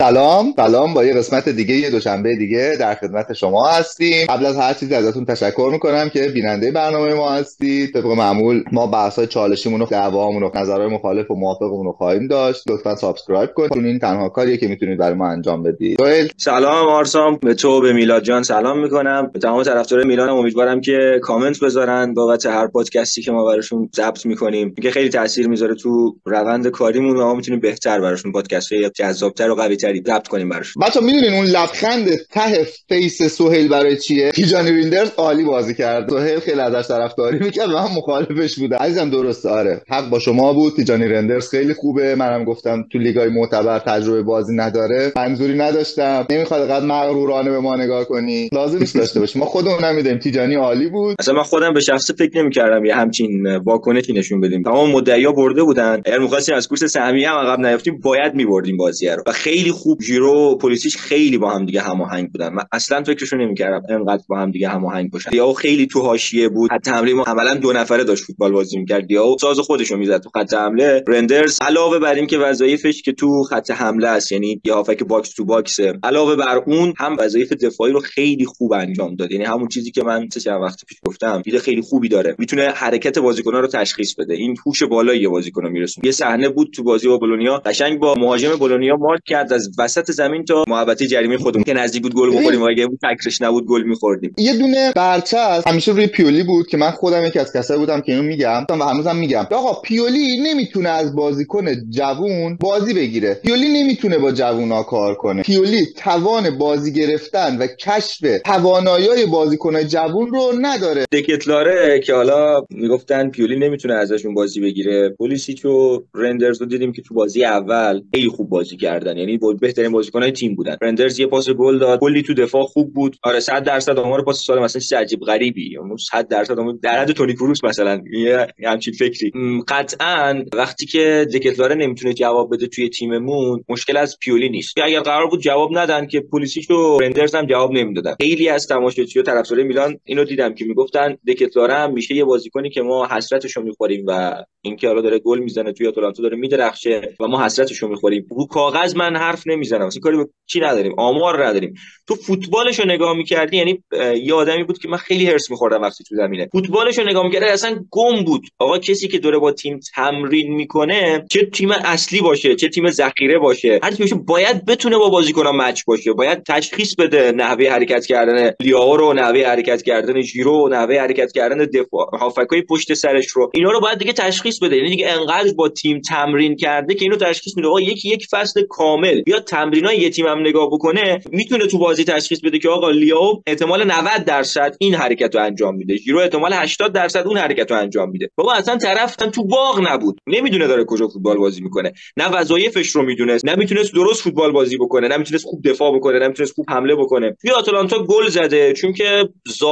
سلام با یه قسمت دیگه، یه دوشنبه دیگه در خدمت شما هستیم. قبل از هر چیزی ازتون تشکر میکنم که بیننده برنامه ما هستید. طبق معمول ما بحث‌های چالشیمون و دعوامون و نظرهای مخالف و موافقمون رو خواهیم داشت. لطفاً سابسکرایب کنید. این تنها کاریه که میتونید برای ما انجام بدید. سلام آرسام، به تو به میلاد جان سلام میکنم. به تمام طرفدارای میلانم امیدوارم که کامنت بذارن بابت هر پادکستی که ما براشون ضبط میکنیم، که خیلی تاثیر میذاره تو روند کاریمون و ما میتونیم بهتر براشون پادکست‌های جذاب‌تر و قوی‌تری ضبط کنیم براشون. بچا میدونین اون لبخند ته فیس سهیل برای چیه؟ تیجانی ریندرز عالی بازی کرد. سهیل خیلی ازش طرفداری میکرد و من مخالفش بودم. عزیزم درسته، آره حق با شما بود. تیجانی ریندرز خیلی خوبه. منم گفتم تو لیگای معتبر تجربه بازی نداره. منظوری نداشتم. نمیخواد قد مغرورانه به ما نگاه کنی. لازم نیست داشته باشی. ما خودمون نمیدیم. تیجانی عالی بود. اصلا من خودم به شخصه فکر نمی‌کردم یه همچین واکنشی نشون بدیم. تمام مدعیا برده بودن. اگر می‌خواستیم از کورس سهمیه هم عقب نیافتیم باید می‌بردیم بازی رو. و خیلی خوب ژیرو و پولیسیچ خیلی با هم دیگه هماهنگ بودن. من اصلا فکرشو نمی‌کردم اینقدر با هم دیگه هماهنگ باشن. دیاو خیلی تو حاشیه بود. حتی تمرین ما عملاً دو نفره داشت فوتبال بازی می‌کرد. دیاو ساز خودشو میزد تو خط حمله. رندرز علاوه بر این که وظایفش که تو خط حمله است، یعنی یه هافک باکس تو باکس، علاوه بر اون هم وظایف دفاعی رو خیلی خوب انجام داد. یعنی همون چیزی که من چند وقت پیش گفتم، دید خیلی خوبی داره، میتونه حرکت بازیکن‌ها رو تشخیص بده. این هوش بالایی بازیکن‌ها میرسونه. یه صحنه بود تو بازی با بولونیا، قشنگ با مهاجم بولونیا مارک کرد از وسط زمین تا محوطه جریمه خودمون که نزدیک بود گل بخوریم. اگه اون تکرش نبود گل می‌خوردیم. یه دونه برچه همیشه روی پیولی بود که من خودم یکی از کسایی بودم که اینو میگم و هنوزم میگم. آقا پیولی نمیتونه از بازیکن جوون بازی بگیره. پیولی نمیتونه با جوونا کار کنه. پیولی توان بازی گرفتن و کشف توانایی‌های بازیکن‌های جوون رو نداره. دکتلاره که حالا میگفتن پیولی نمیتونه ازشون بازی بگیره. پولیسیچ و رندرز رو دیدیم که تو بازی اول خیلی خوب بازی کردن، یعنی بهترین بازیکن‌های تیم بودن. رندرز یه پاس گل داد، کلی تو دفاع خوب بود. آره 100% آمار پاس سال مثلا چیز عجیب غریبی، اون 100% آمار در حد تونی کروس مثلا، یه همچین فکری. قطعاً وقتی که دکتلاره نمیتونه جواب بده توی تیممون، مشکل از پیولی نیست. اگر قرار بود جواب ندن که پولیسیچ و رندرز هم جواب نمیدادن. خیلی از تماشاگرها طرفدار میلان اینو دیدم که میگفتن دکتلاره هم میشه یه بازیکنی که ما حسرتشو میخوریم و اینکه حالا داره گل میزنه توی آتالانتا داره میدرخشه و ما حسرتشو میخوریم. رو کاغذ من حرف نمیزنم، این کاری به چی نداریم، آمار نداریم. تو فوتبالشو نگاه میکردی، یعنی یه آدمی بود که من خیلی هرس میخوردم وقتی تو زمینه فوتبالشو نگاه میکردی، اصلا گم بود. آقا کسی که داره با تیم تمرین میکنه، چه تیم اصلی باشه چه تیم ذخیره باشه، هر تیمش باید بتونه با بازیکن‌ها مچ باشه، باید تشخیص بده نحوه حرکت کردن لیاو رو، نحوه حرکت کردن ژیرو، نحوه حرکت کردن دفاع هافکای پشت سرش رو، اینا رو باید دیگه تشخیص بده. یعنی دیگه انقدر با تیم تمرین کرده که اینو تشخیص میده. آقا یک فصل کامل یا تمرینای یه تیم هم نگاه بکنه، میتونه تو بازی تشخیص بده که آقا لیاو احتمال 90% این حرکت رو انجام میده، ژیرو احتمال 80% اون حرکت رو انجام میده. بابا اصلا طرف تو باغ نبود، نمیدونه داره کجا فوتبال بازی میکنه، نه وظایفش رو میدونه، نه میتونست درست فوتبال بازی بکنه، نه میتونست خوب دفاع بکنه، نه میتونست خوب حمله بکنه. توی آتالانتا گل زده چون که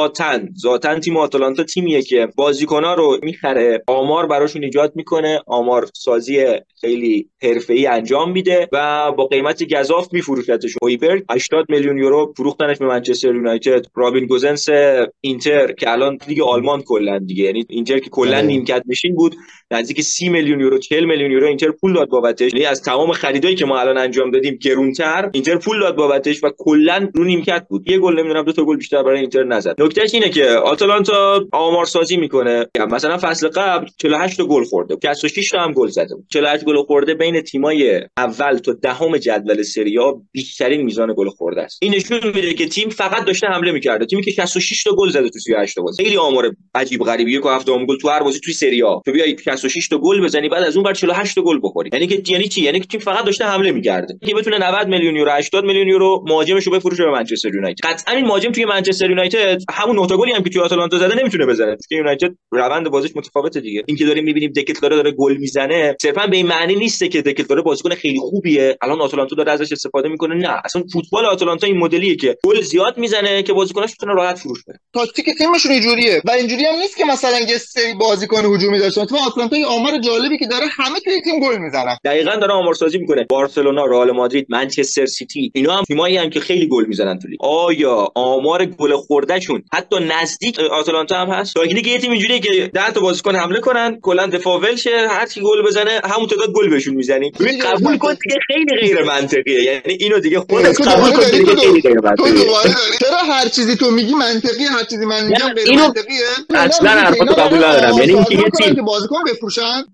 ذاتاً تیم آتالانتا تیمیه که بازیکن‌ها رو میخره، آمار براشون ایجاد میکنه، آمار سازی خیلی حرفه‌ای انجام میده و با قیمت گزاف میفروشتش. هویبرگ 80 میلیون یورو فروختنش به منچستر یونایتد. رابین گوزنس اینتر که الان لیگ آلمان کلا دیگه، یعنی اینتر که کلا نیمکت نشین بود، نزدیک 30 میلیون یورو 40 میلیون یورو اینتر پول داد بابتش. یعنی از تمام خریدایی که ما الان انجام دادیم گرونتر اینتر پول داد بابتش و کلا رو نیمکت بود. یه گل نمیدونم دو تا گل بیشتر برای اینتر نزد. نکتهش اینه که آتالانتا آمار سازی میکنه، مثلا فصل قبل 48 تا گل خورده، 66 تا هم گل زده بود. 48 گل خورده بین تیمای اول تا دهم جدول سری آ بیشترین میزان گل خورده است. این نشون میده که تیم فقط داشته حمله میکرده. تیمی که 66 تا گل زده تو 38 تا بازی، خیلی آمار عجیب غریبیه که 7 گل تو هر بازی توی سری آ، تو بیای 66 تا گل بزنی بعد از اون بر 48 تا گل بخوری. یعنی چی؟ یعنی که تیم فقط داشته حمله میکرده. که بتونه 90 میلیون یورو 80 میلیون یورو مهاجمشو بفروشه به منچستر یونایتد. قطعا این مهاجم توی منچستر یونایتد همون 9 تا گلی هم که توی آتالانتا زده نمیتونه بزنه، که یونایتد روند بازیش متفاوته دیگه. این که داریم میبینیم دکتلاره داره گل میزنه صرفا به این معنی نیسته که دکتلاره بازیکن خیلی خوبیه الان آتالانتا داره ازش استفاده میکنه. نه، اصلا فوتبال آتالانتا این مدلیه که گل زیاد میزنه که بازیکناش بتونن راحت فروش بدن. تاکتیک تیمشون اینجوریه و اینجوری هم نیست که مثلا یه سری بازیکن هجومی داشتن. تو آتالانتا یه آمار جالبی که داره، همه توی تیم گل میزنن. دقیقاً داره آمارسازی میکنه. بارسلونا، رئال مادرید، منچستر سیتی، اینا هم تیمایی ان که خیلی گل میزنن تو لیگ. آیا آمار گل خوردهشون حتی نزدیک آتالانتا هم هست؟ تا یه تیم اینجوریه که 10 تا بازیکن حمله کنن، کلا دفاع ول شه، هر کی گل بزنه همون تعداد گل بهشون میزنی. قبول کن که خیلی غیر منطقیه، یعنی اینو دیگه تو خودت قبول دوباره کن داری دیگه خیلی غیر تو منطقیه. دوباره داری چرا هر چیزی تو میگی منطقیه، هر چیزی من میگم غیر اینو منطقیه؟ اصلا حرفاتو قبول ندارم. یعنی اینکه یه تیم که بازیکن بفروشن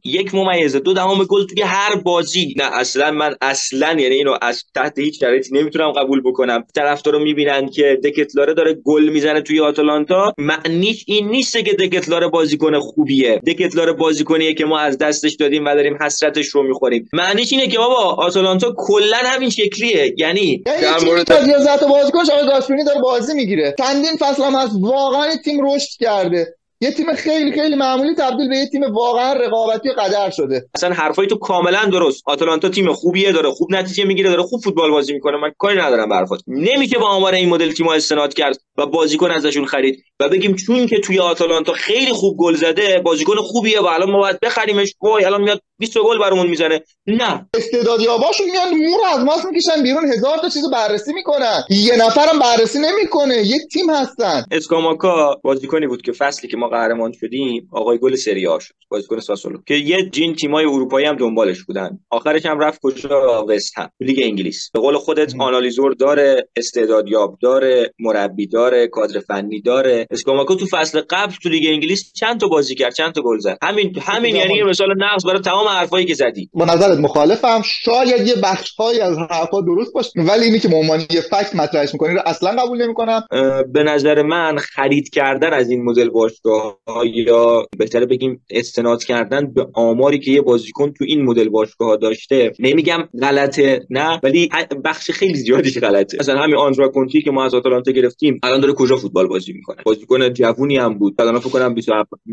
1.2 گل توی هر بازی، نه اصلا من یعنی اینو از تحت هیچ شرایطی نمیتونم قبول بکنم. طرفدارا میبینن که دکتلاره داره گل میزنه توی آتالانتا، معنیش این نیست که دکتلاره بازیکن خوبیه، دکتلاره بازیکنیه که ما از دستش دادیم و داریم حسرتش رو میخوریم. معنیش اینه که بابا آتالانتا کلا همین شکلیه. یعنی در مورد 11 تا بازیکن شاید گاسپرینی داره بازی میگیره، چندین فصل هم از واقعا تیم رشد کرده، یه تیم خیلی خیلی معمولی تبدیل به یه تیم واقعا رقابتی قدر شده. اصلا حرفای تو کاملا درست. آتالانتا تیم خوبیه، داره خوب نتیجه میگیره، داره خوب فوتبال بازی میکنه، من کاری ندارم به حرفات. نمیشه با آمار این مدل تیم‌ها استناد کرد و بازیکن ازشون خرید و بگیم چون که توی آتالانتا خیلی خوب گل زده بازیکن خوبیه و الان ما باید بخریمش، وای الان میاد 20 گل برامون میزنه. نه، استعدادیاباشون میان مور از ماست میکشن بیرون، 1000 تا چیزو بررسی میکنن، یه نفرم بررسی نمیکنه، یه تیم هستن. اسکاماکا بازیکنی بود که فصلی که ما قهرمان شدیم آقای گل سری آ شد، بازیکن ساسولو که یه جین تیمای اروپایی هم دنبالش بودن، آخرش هم رفت کجا؟ وست هم، لیگ انگلیس. به قول خودت آنالیزور داره، استعدادیاب داره، مربی داره، کادر فنی داره. اسکاماکا تو فصل قبل تو لیگ انگلیس چند تا بازی کرد، چند تا گل زد. همین یعنی یه مثال نقض برای تمام حرفایی که زدی. با نظرت مخالفم، شاید یه بخش‌هایی از حرفا درست باشه، ولی اینی که به عنوان یه فکت مطرحش می‌کنی رو اصلا قبول نمی‌کنم. به نظر من خرید کردن از این مدل باشگاه‌ها، یا بهتره بگیم استناد کردن به آماری که یه بازیکن تو این مدل باشگاه‌ها داشته، نمیگم غلطه نه، ولی بخش خیلی زیادیش غلطه. مثلا همین آندرا کونتی که ما از آتالانتا گرفتیم الان داره کجا فوتبال بازی می‌کنه؟ بازیکن جوونی هم بود، الان فکر کنم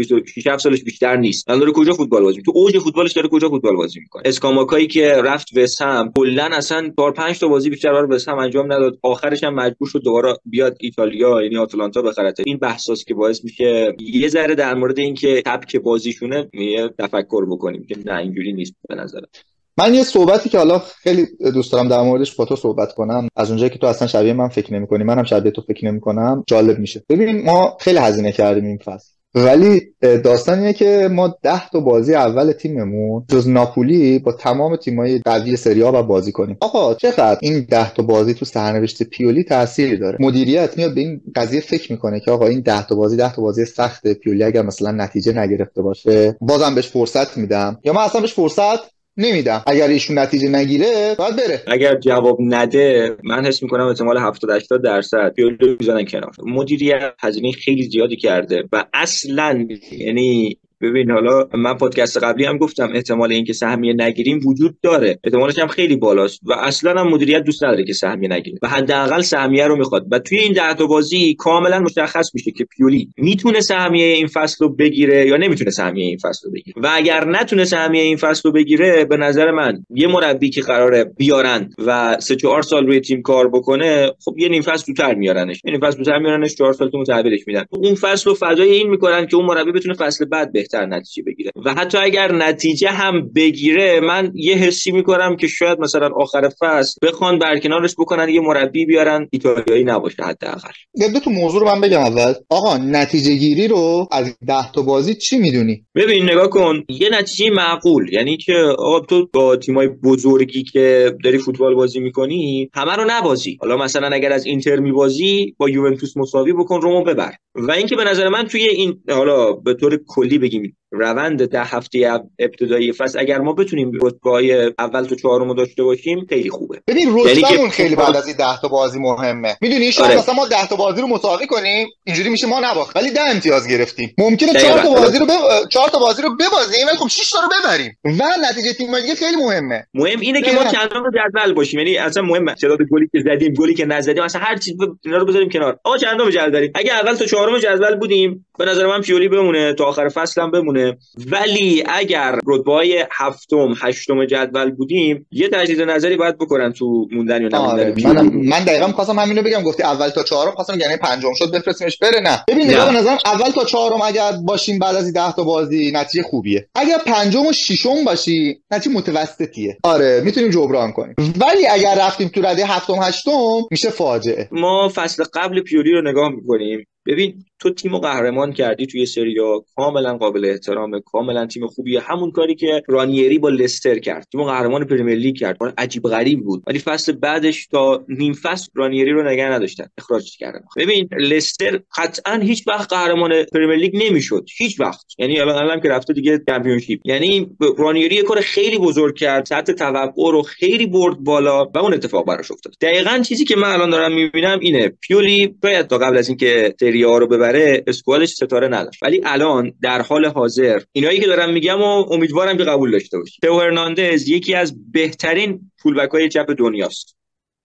26 سالش بیشتر نیست، الان داره کجا فوتبال بازی می‌کنه؟ تو اوج فوتبالش داره کجا فوتبال بازی می‌کنه؟ اسکاماکایی که رفت وست هم کلاً اصلا 4-5 تا بازی بیشتر برای وست هم انجام نداد، آخرش هم مجبور شد دوباره بیاد ایتالیا، یعنی آتالانتا بخرته. این بحثاست که باعث میشه یه ذره در مورد اینکه سبک بازیشونه یه تفکر بکنیم که نه اینجوری نیست به نظرم. من یه صحبتی که حالا خیلی دوست دارم در موردش با تو صحبت کنم، از اونجایی که تو اصلا شبیه من فکر نمی‌کنی، منم شبیه تو فکر نمی‌کنم، جالب میشه. ببین ما خیلی هزینه کردیم این فصل، ولی داستان اینه که ما 10 تا بازی اول تیممون جز ناپولی با تمام تیم‌های قوی سری آ بازی کنیم. آقا چقدر این 10 تا بازی تو سرنوشت پیولی تاثیر داره؟ مدیریت میاد به این قضیه فکر میکنه که آقا این 10 تا بازی سخت پیولی اگر مثلا نتیجه نگرفته باشه بازم بهش فرصت میدم، یا من اصلا بهش فرصت نمیدم، اگر ایشون نتیجه نگیره باید بره. اگر جواب نده من حس میکنم احتمال 70-80% پیولی میذارن کنار. مدیریت هزینه خیلی زیادی کرده و اصلا یعنی ببین، حالا من پادکست قبلی هم گفتم احتمال اینکه سهمیه نگیریم وجود داره، احتمالش هم خیلی بالاست و اصلا هم مدیریت دوست نداره که سهمیه نگیریم و حداقل سهمیه رو میخواد. و توی این 10 تا بازی کاملا مشخص میشه که پیولی میتونه سهمیه این فصل رو بگیره یا نمیتونه سهمیه این فصل رو بگیره. و اگر نتونه سهمیه این فصل رو بگیره، به نظر من یه مربی که قراره بیارن و 3-4 سال روی تیم کار بکنه، خب یه نیم فصل زودتر میارنش، 4 سال تو متحولش میدن، اون فصل رو فدای این میکنن که اون مربی بتونه فصل بعد بهتر نتیجه بگیره. و حتی اگر نتیجه هم بگیره، من یه حسی میکنم که شاید مثلا آخر فصل بخوان برکنارش بکنن، یه مربی بیارن ایتالیایی نباشه حداقل. دو تا موضوع رو من بگم. اول آقا نتیجه گیری رو از 10 تا بازی چی میدونی؟ ببین نگاه کن، یه نتیجه معقول، یعنی که آقا تو با تیمای بزرگی که داری فوتبال بازی میکنی همه رو نبازی. حالا مثلا اگر از اینتر میبازی با یوونتوس مساوی بکن، رومو ببر. و اینکه به نظر من توی این، حالا به طور کلی بگیم، روند 10 هفته ابتدایی فصل اگر ما بتونیم رتبه‌های اول تا چهارم رو داشته باشیم خیلی خوبه. ببین رتبهمون خیلی بعد از این 10 تا بازی مهمه. میدونی شاید مثلا ما 10 تا بازی رو مساوی کنیم، اینجوری میشه ما نباخت ولی 10 امتیاز گرفتیم. ممکنه 4 تا بازی رو ببازیم ولی خب 6 تا رو ببریم و نتیجه تیم دیگه خیلی مهمه. مهم اینه که ما چندم جدول باشیم، یعنی اصلا مهمه تعداد گلی که زدیم، گلی که نزدیم، اصلا هر چیز اینا رو بذاریم کنار. آقا چندم جدولیم؟ اگه اول تا چهارم جدول بودیم به نظر من پیولی بمونه تا آخر فصل هم بمونه، ولی اگر رتبه‌های هفتم هشتم جدول بودیم یه تجدید نظری باید بکنن تو موندن یا نموندن. من دقیقاً می‌خواستم همین رو بگم. گفتی اول تا چهارم، خواستم یعنی پنجم شد بفرستیمش بره. نه ببین نگاه به نظرم اول تا چهارم اگر باشیم بعد از 10 تا بازی نتیجه خوبیه. اگر پنجم و ششم باشی نتیجه متوسطیه. آره میتونیم جبران کنیم، ولی اگر رفتیم تو رده هفتم هشتم میشه فاجعه. ما فصل قبل پیولی رو نگاه می‌کنیم، ببین تو تیمو قهرمان کردی توی سریا، کاملا قابل احترامه، کاملا تیم خوبیه، همون کاری که رانیری با لستر کرد، تیمو قهرمان پرمیر لیگ کرد. عجیب غریب بود، ولی فصل بعدش تا نیم فصل رانیری رو نگه نداشتن، اخراجش کردن. ببین لستر قطعا هیچ وقت قهرمان پرمیر لیگ نمیشد، هیچ وقت. یعنی الان که رفته دیگه چمپیونشیپ، یعنی رانیری یه کار خیلی بزرگ کرد، سطح توقع رو خیلی برد بالا و اون اتفاق براش افتاد. دقیقاً چیزی که من الان دارم میبینم اینه، پیولی باید تا قبل از اینکه سری آ رو ببره اسکوادش ستاره نداشت، ولی الان در حال حاضر اینایی که دارم میگم و امیدوارم که قبول داشته باشی. تو هرناندز یکی از بهترین فولبک‌های چپ دنیاست.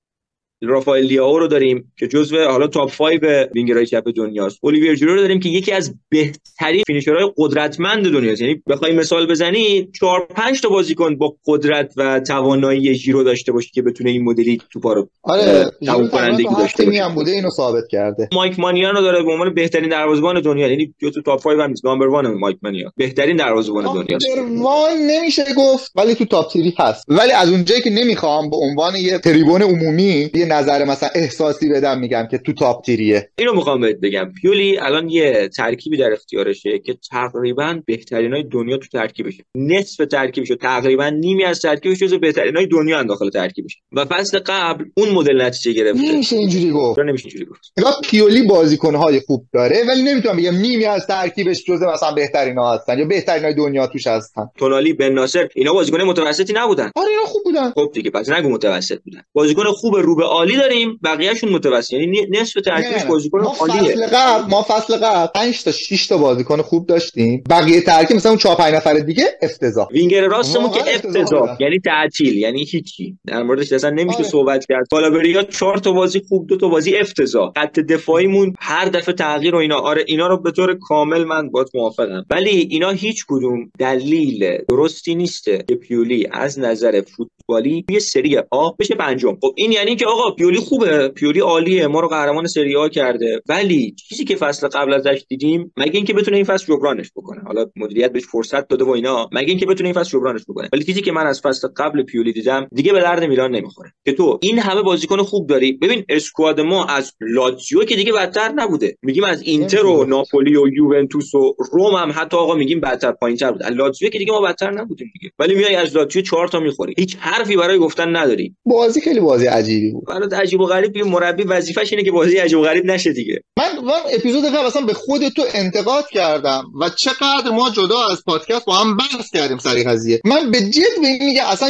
رافائل لیائو رو داریم که جزو حالا تاپ 5 وینگرهای چپ دنیاست. الیویر ژیرو رو داریم که یکی از بهترین فینیشرهای قدرتمند دنیاست. یعنی بخوای مثال بزنی 4-5 تا بازیکن با قدرت و توانایی ژیرو داشته باشی که بتونه این مدلی توپا رو تموم کنندگی داشته باشه. بوده اینو ثابت کرده. مایک مانیان رو داره به عنوان بهترین دروازه‌بان دنیا، یعنی تو تاپ 5 هم نیست، نمبر 1 مایک مانیان بهترین دروازه‌بان دنیاست. نمبر 1 نمیشه گفت ولی تو تاپ 3 هست. ولی از اونجایی که نمیخوام به عنوان یه تریبون عمومی یه نظر مثلا احساسی بدم، میگم که تو تاپ تیریه. اینو میخوام بهت بگم، پیولی الان یه ترکیبی در اختیارشه که تقریبا بهترینای دنیا تو ترکیبشه، نصف ترکیبش، تقریبا نیمی از ترکیبش جزو بهترینای دنیا اند داخل ترکیبش. و فصل قبل اون مدل نتیجه گرفته. نمیشه اینجوری گفت. نمیشه اینجوری گفت. نگاه پیولی بازیکن‌های خوب داره ولی نمیتونم بگم نیمی از ترکیبش جزو مثلا بهترینا هستن یا بهترینای دنیا توش هستن. تونالی، بن ناصر، اینا بازیکن متوسطی نبودن. آره اینا خوب بودن. خب دیگه پس نگو متوسط بودن. بازیکن خوب رو به عالی داریم، بقیه‌شون متوسط، یعنی نصف ترکیبش بازیکن عالیه. ما فصل قبل 5 تا 6 تا بازیکن خوب داشتیم، بقیه ترکیب مثلا اون 4-5 نفر دیگه افتضاح. وینگر راستمون که افتضاح، یعنی تعطیل، یعنی هیچی در موردش اصلا نمیشه صحبت کرد. بالابریا 4 تا بازی خوب، 2 تا بازی افتضاح. خط دفاعیمون هر دفعه تغییر و اینا، آره اینا رو به طور کامل من باهات موافقم، ولی اینا هیچ کدوم دلیل درستی نیسته که پیولی از نظر فوتبالی یه سری آ بشه پنجم. خب این یعنی که آقا پیولی خوبه، پیولی عالیه، ما رو قهرمان سری آ کرده، ولی چیزی که فصل قبل ازش دیدیم مگه اینکه بتونه این فصل جبرانش بکنه، حالا مدیریت بهش فرصت داده و اینا، مگه اینکه بتونه این فصل جبرانش بکنه، ولی چیزی که من از فصل قبل پیولی دیدم دیگه به درد میلان نمیخوره که تو این همه بازیکن خوب داری. ببین اسکواد ما از لاتزیو که دیگه بدتر نبوده، میگیم از اینتر و ناپولی و یوونتوس و روم هم حتی آقا میگیم بدتر، پایین‌تر بود. لاتزیو که دیگه ما بدتر نبودیم دیگه، ولی میای از لاتزیو 4 تا میخوری، هیچ حرفی برای گفتن نداری. بازی خیلی بازی عجیبی بود. برات عجیب و غریب. مربی وظیفه‌ش اینه که بازی عجیب و غریب نشه دیگه. من اپیزود قبل اصلا به خود تو انتقاد کردم و چقدر ما جدا از پادکست با هم بحث کردیم سر قضیه. من به جد میگم اصلا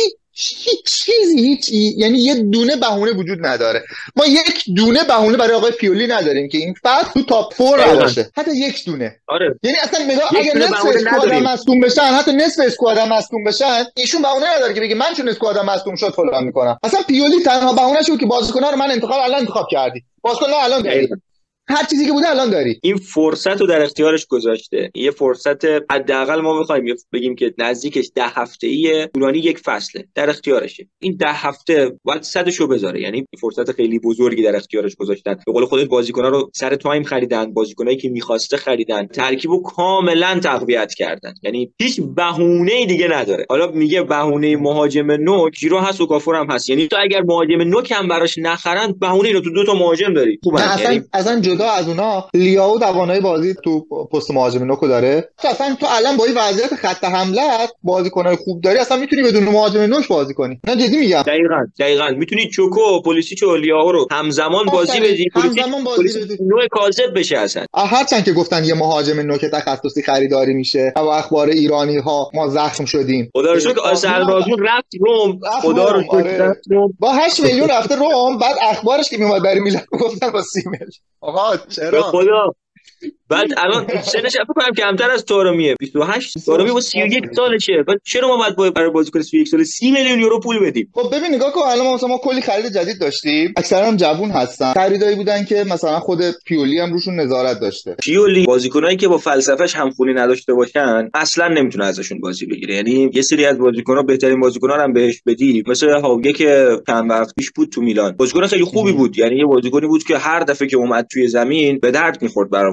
هیچ چیزی یعنی یه دونه بهونه وجود نداره. ما یک دونه بهونه برای آقای پیولی نداریم که این فصل تو تاپ 4 باشه، حتی یک دونه. آره. یعنی اصلا نگاه اگه نصف اسکوادم مصدوم بشن، حتی نصف اسکوادم مصدوم بشن، ایشون بهونه نداره که بگه من چون اسکوادم مصدوم شد فلان میکنم. اصلا پیولی تنها بهونه‌ش بود که بازیکن‌ها رو من انتخاب کردی. بازیکن‌ها الان داری. هر چیزی که بوده الان داری. این فرصت رو در اختیارش گذاشته. یه فرصت حداقل ما بخوایم بگیم که نزدیکش 10 هفته‌ایه، طولانی یک فصله، در اختیارشه. این 10 هفته باید صدشو بذاره، یعنی فرصت خیلی بزرگی در اختیارش گذاشتن. به قول خودت بازیکن‌ها رو سر تایم خریدن، بازیکنایی که می‌خواسته خریدن، ترکیبو کاملا تقویت کردن. یعنی هیچ بهونه‌ای دیگه نداره. حالا میگه بهونه مهاجم نوک، ژیرو هست و کافور هم هست. یعنی تو اگر مهاجم نوک هم براش نخرن، بهونه اینو تو 2 تا مهاجم داری. خوبه. اصلا جدا از اونا لیائو توانایی بازی تو پست مهاجم نوکو داره. اصلا تو الان با این وضعیت خط حمله بازیکنای خوب داری، اصلا میتونی بدون مهاجم نوک بازی کنی. نه جدی میگم. دقیقاً میتونی چوکو، پولیسیچ و لیائو رو همزمان بازی بدی، پولیسیچ نوع کاذب بشه اصلا. هرچند که گفتن یه مهاجم نوک تخصصی خریداری میشه و اخبار ایرانی ها ما زخم شدیم. خدا رو شکر آسل رازون رفت روم، خدا رو شکر با 8 میلیون رفته روم، بعد اخبارش که میومد برای میلان گفتن با 30 میلیون. آقا چرا؟ خدا. بعد الان سنش فکر کنم کمتر از تارمیه، 28. تارمی با 31 سالشه. بعد چرا ما باید برای بازیکن 31 ساله 30 میلیون یورو پول بدیم؟ خب ببین نگاه کن، الان ما کلی خرید جدید داشتیم، اکثرا هم جوون هستن. خریدایی بودن که مثلا خود پیولی هم روشون نظارت داشته. پیولی بازیکنایی که با فلسفه‌اش همخونی نداشته باشن اصلا نمیتونه ازشون بازی بگیره. یعنی یه سری از بازیکن‌ها بهترین بازیکن‌ها رو هم بهش بدی، مثل هاوگه که چند وقت پیش بود تو میلان، بازیکن خیلی خوبی بود، یعنی یه بازیکنی بود که هر دفعه که اومد توی زمین به درد می‌خورد برامون، ولی با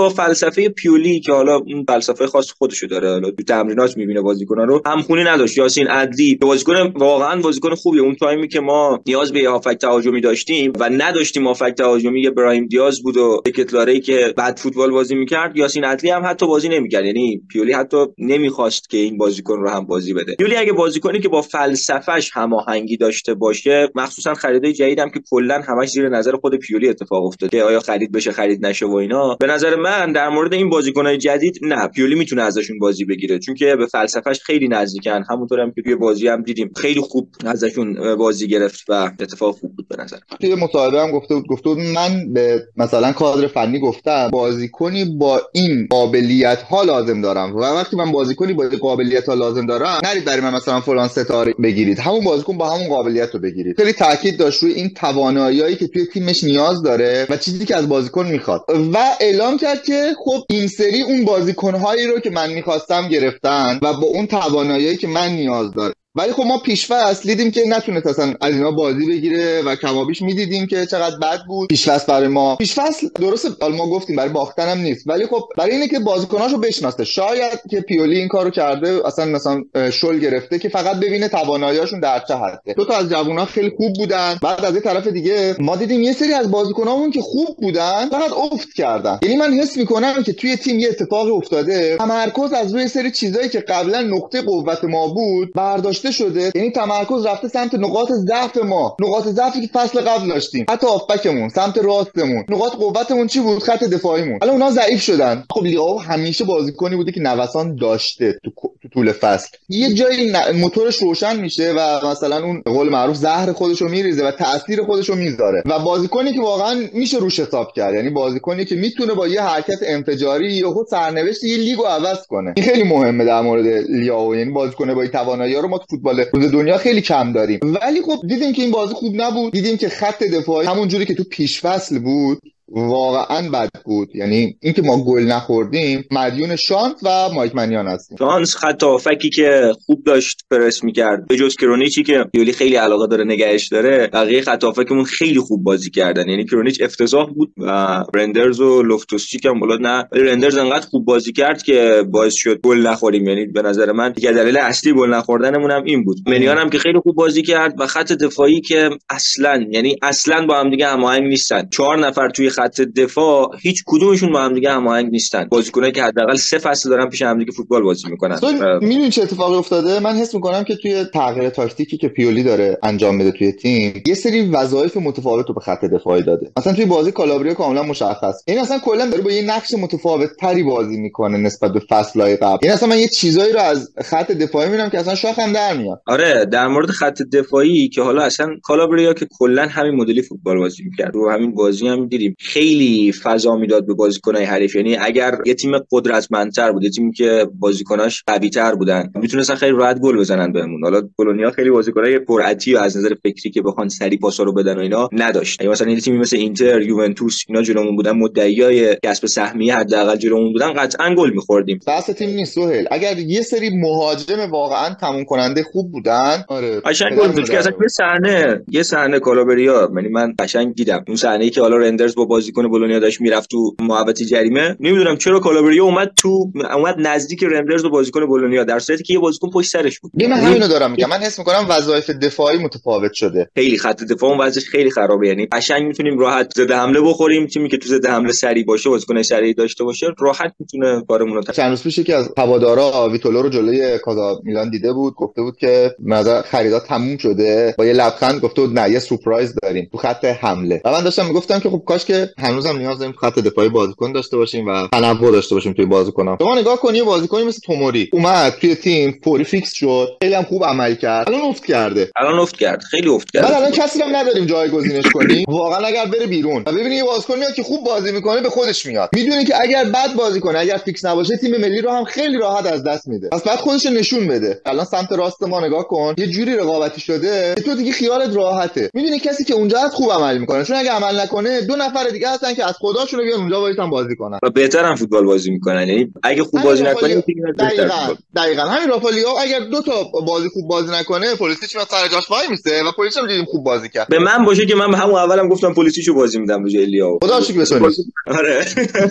با فلسفه پیولی که حالا اون فلسفه خاص خودشو داره، حالا تو تمرینات میبینه بازیکن‌ها رو، همخونی نداشت. یاسین عدلی بازیکن واقعا بازیکن خوبیه. اون تایمی که ما نیاز به هافک تهاجمی داشتیم و نداشتیم هافک تهاجمی، ابراهیم دیاز بود و کتلاری که بعد فوتبال بازی میکرد، یاسین عدلی هم حتی بازی نمیکرد. یعنی پیولی حتی نمیخواست که این بازیکن رو هم بازی بده. پیولی اگه بازیکنی که با فلسفه‌اش هماهنگی داشته باشه، مخصوصا خریدای جدیدم که کلا همش زیر نظر خود پیولی اتفاق افتاد که آیا خرید بشه خرید نشه و اینا، به نظر من در مورد این بازیکن‌های جدید نه، پیولی میتونه ازشون بازی بگیره چون که به فلسفه‌اش خیلی نزدیکن. همونطور هم که توی بازی هم دیدیم خیلی خوب ازشون بازی گرفت و اتفاق خوب بود به نظر. توی مصاحبه هم گفته بود من به مثلا کادر فنی گفتم بازیکنی با این قابلیت ها لازم دارم و وقتی من بازیکنی با قابلیت ها لازم دارم نرید برای من مثلا فلان ستاره بگیرید، همون بازیکن با همون قابلیت رو بگیرید. خیلی تاکید داشت روی این تواناییایی که توی تیمش نیاز داره و چیزی که از بازیکن میخواد و اعلام کرد که خب این سری اون بازیکن‌هایی رو که من میخواستم گرفتن و با اون تواناییایی که من نیاز دارم. ولی خب ما پیش‌فصل دیدیم که نتونست اصلا از اینا بازی بگیره و کمابیش میدیدیم که چقدر بد بود پیش‌فصل برای ما. پیش‌فصل درسته ما گفتیم برای باختن هم نیست، ولی خب برای اینه که بازیکناشو بشناسه. شاید که پیولی این کارو کرده، اصلا مثلا شل گرفته که فقط ببینه توانایی‌هاشون در چه حده. دو تا از جوونا خیلی خوب بودن، بعد از یه طرف دیگه ما دیدیم یه سری از بازیکنامون که خوب بودن فقط افت کردن. یعنی من حس می‌کنم که توی تیم یه اتفاقی افتاده، تمرکز از روی سری چیزایی که قبلا نقطه قوت ما بود برداشته شده. یعنی تمرکز رفته سمت نقاط ضعف ما، نقاط ضعفی که فصل قبل داشتیم، حتی هافبکمون، سمت راستمون. نقاط قوتمون چی بود؟ خط دفاعیمون. حالا اونا ضعیف شدن. خب لیاو همیشه بازیکنی بوده که نوسان داشته تو طول فصل. یه جایی موتورش روشن میشه و مثلا اون قول معروف زهر خودش رو میریزه و تاثیر خودش رو میذاره و بازیکنی که واقعا میشه روش حساب کرد، یعنی بازیکنی که میتونه با یه حرکت انفجاری یا خود سرنوشت یه لیگو عوض کنه. این خیلی مهمه در مورد لیاو، یعنی بازیکن با این توانایی‌ها رو ما تو فوتبال روز دنیا خیلی کم داریم. ولی خب دیدیم که این بازی خوب نبود، دیدیم که خط دفاعی همون جوری که تو پیش فصل بود واقعا بد بود. یعنی اینکه ما گل نخوردیم مدیون شانس و مایک منیان هستیم. شانس، خط هافکی که خوب داشت پرس می‌کرد، به جز کرونیچی که یولی خیلی علاقه داره نگهش داره، بقیه خط هافکمون خیلی خوب بازی کردن. یعنی کرونیچ افتضاح بود و رندرز و لوفتوسچیک هم بالا نه، ولی رندرز انقدر خوب بازی کرد که باعث شد گل نخوریم. یعنی به نظر من دیگه دلیل اصلی گل نخوردنمون هم این بود. منیان هم که خیلی خوب بازی کرد و خط دفاعی که اصلاً با هم دیگه هماهنگ نیستن. 4 نفر توی خط دفاع هیچ کدومشون با هم دیگه هماهنگ نیستن. بازیکنایی که حداقل 3 فصل دارن پیش هم دیگه فوتبال بازی میکنن. میدونی چه اتفاقی افتاده؟ من حس میکنم که توی تغییر تاکتیکی که پیولی داره انجام میده توی تیم یه سری وظایف متفاوت رو به خط دفاعی داده. مثلا توی بازی کالابریا کاملا مشخص، این اصلا کلا داره با یه نقش متفاوت تری بازی میکنه نسبت به فصل‌های قبل. این اصلا من یه چیزایی رو از خط دفاعی میبینم که اصلا شاخم در میاد. آره، در مورد خط دفاعی که حالا اصلا کالابریا که کلا همین مدلی فوتبال بازی میکرد، رو همین بازی هم دیدیم خیلی فضا میداد به بازیکنای حریف. یعنی اگر یه تیم قدرتمندتر بود، یه تیمی که بازیکناش قوی‌تر بودن، میتونستن خیلی راحت گل بزنن بهمون. حالا بولونیا خیلی بازیکنای پرعتی و از نظر فکری که بخوان سریع پاسا رو بدن و اینا نداشت. اگه مثلا یه تیمی مثل اینتر، یوونتوس اینا جلومون بودن، مدعیای کسب سهمیه حداقل جلومون بودن، قطعا گل می‌خوردیم. بحث تیم نیست سهیل. اگر یه سری مهاجم واقعا تموم کننده خوب بودن، آره قشنگ گل بود. که اصلا یه صحنه کالابریا، یعنی من قشنگ دیدم اون صحنه‌ای که حالا رندرز با بازیکن بولونیا داشت میرفت تو محوطه جریمه. نمیدونم چرا کالابریا اومد نزدیک رندرز و بازیکن بولونیا در صورتی که یه بازیکن پشت سرش بود. من همینو دارم میگم. من حس میکنم وظایف دفاعی متفاوت شده. خیلی خط دفاع اون وضعش خیلی خرابه. یعنی قشنگ میتونیم راحت ضد حمله بخوریم. تیمی که تو ضد حمله سریع باشه، بازیکن سریع داشته باشه، راحت میتونه کارمون رو. چند روز پیش که از هوادارا ویتولو رو جلوی کازا میلان دیده بود، گفته بود که نظر خریدا تموم شده. با یه لبخند گفته بود نه، یه سورپرایز داریم تو خط حمله. و من داشتم میگفتم که خب کاش که هنوزم نیاز داریم خط دفاعی بازیکن داشته باشیم و تنوع داشته باشیم توی بازیکن‌ها. شما نگاه کنی بازیکنی مثل توموری اومد توی تیم، فوری فیکس شد، خیلی هم خوب عمل کرد. الان افت کرد، خیلی افت کرد. بعد الان کسی هم نداریم جایگزینش کنی. واقعا اگر بره بیرون و ببینی یه بازیکن میاد که خوب بازی میکنه، به خودش میاد. میدونی که اگر بد بازی کنه، اگر فیکس نباشه، تیم ملی رو هم خیلی راحت از دست میده. پس بعد خودش نشون بده. الان سمت راست ما نگاه کن، یه جوری رقابتی شده که تو دیگه خیالت راحته. میدونی کسی که اونجا خوب عمل میکنه، چون اگه عمل نکنه 2 نفر دیگه هستن که از خداشون بیان اونجا وایسن بازی کنن و بهترم فوتبال بازی میکنن. یعنی اگه خوب بازی نکنه دقیقاً همین رافالیو اگر دو تا بازی خوب بازی نکنه پولیسیچ میاد سر جاش وای میسته و پولیسیچ هم دیدیم خوب بازی کرد. به من باشه که من به همون اولم گفتم پولیسیچو بازی میدم به جای لیاو. خدا شکر بتونی. آره.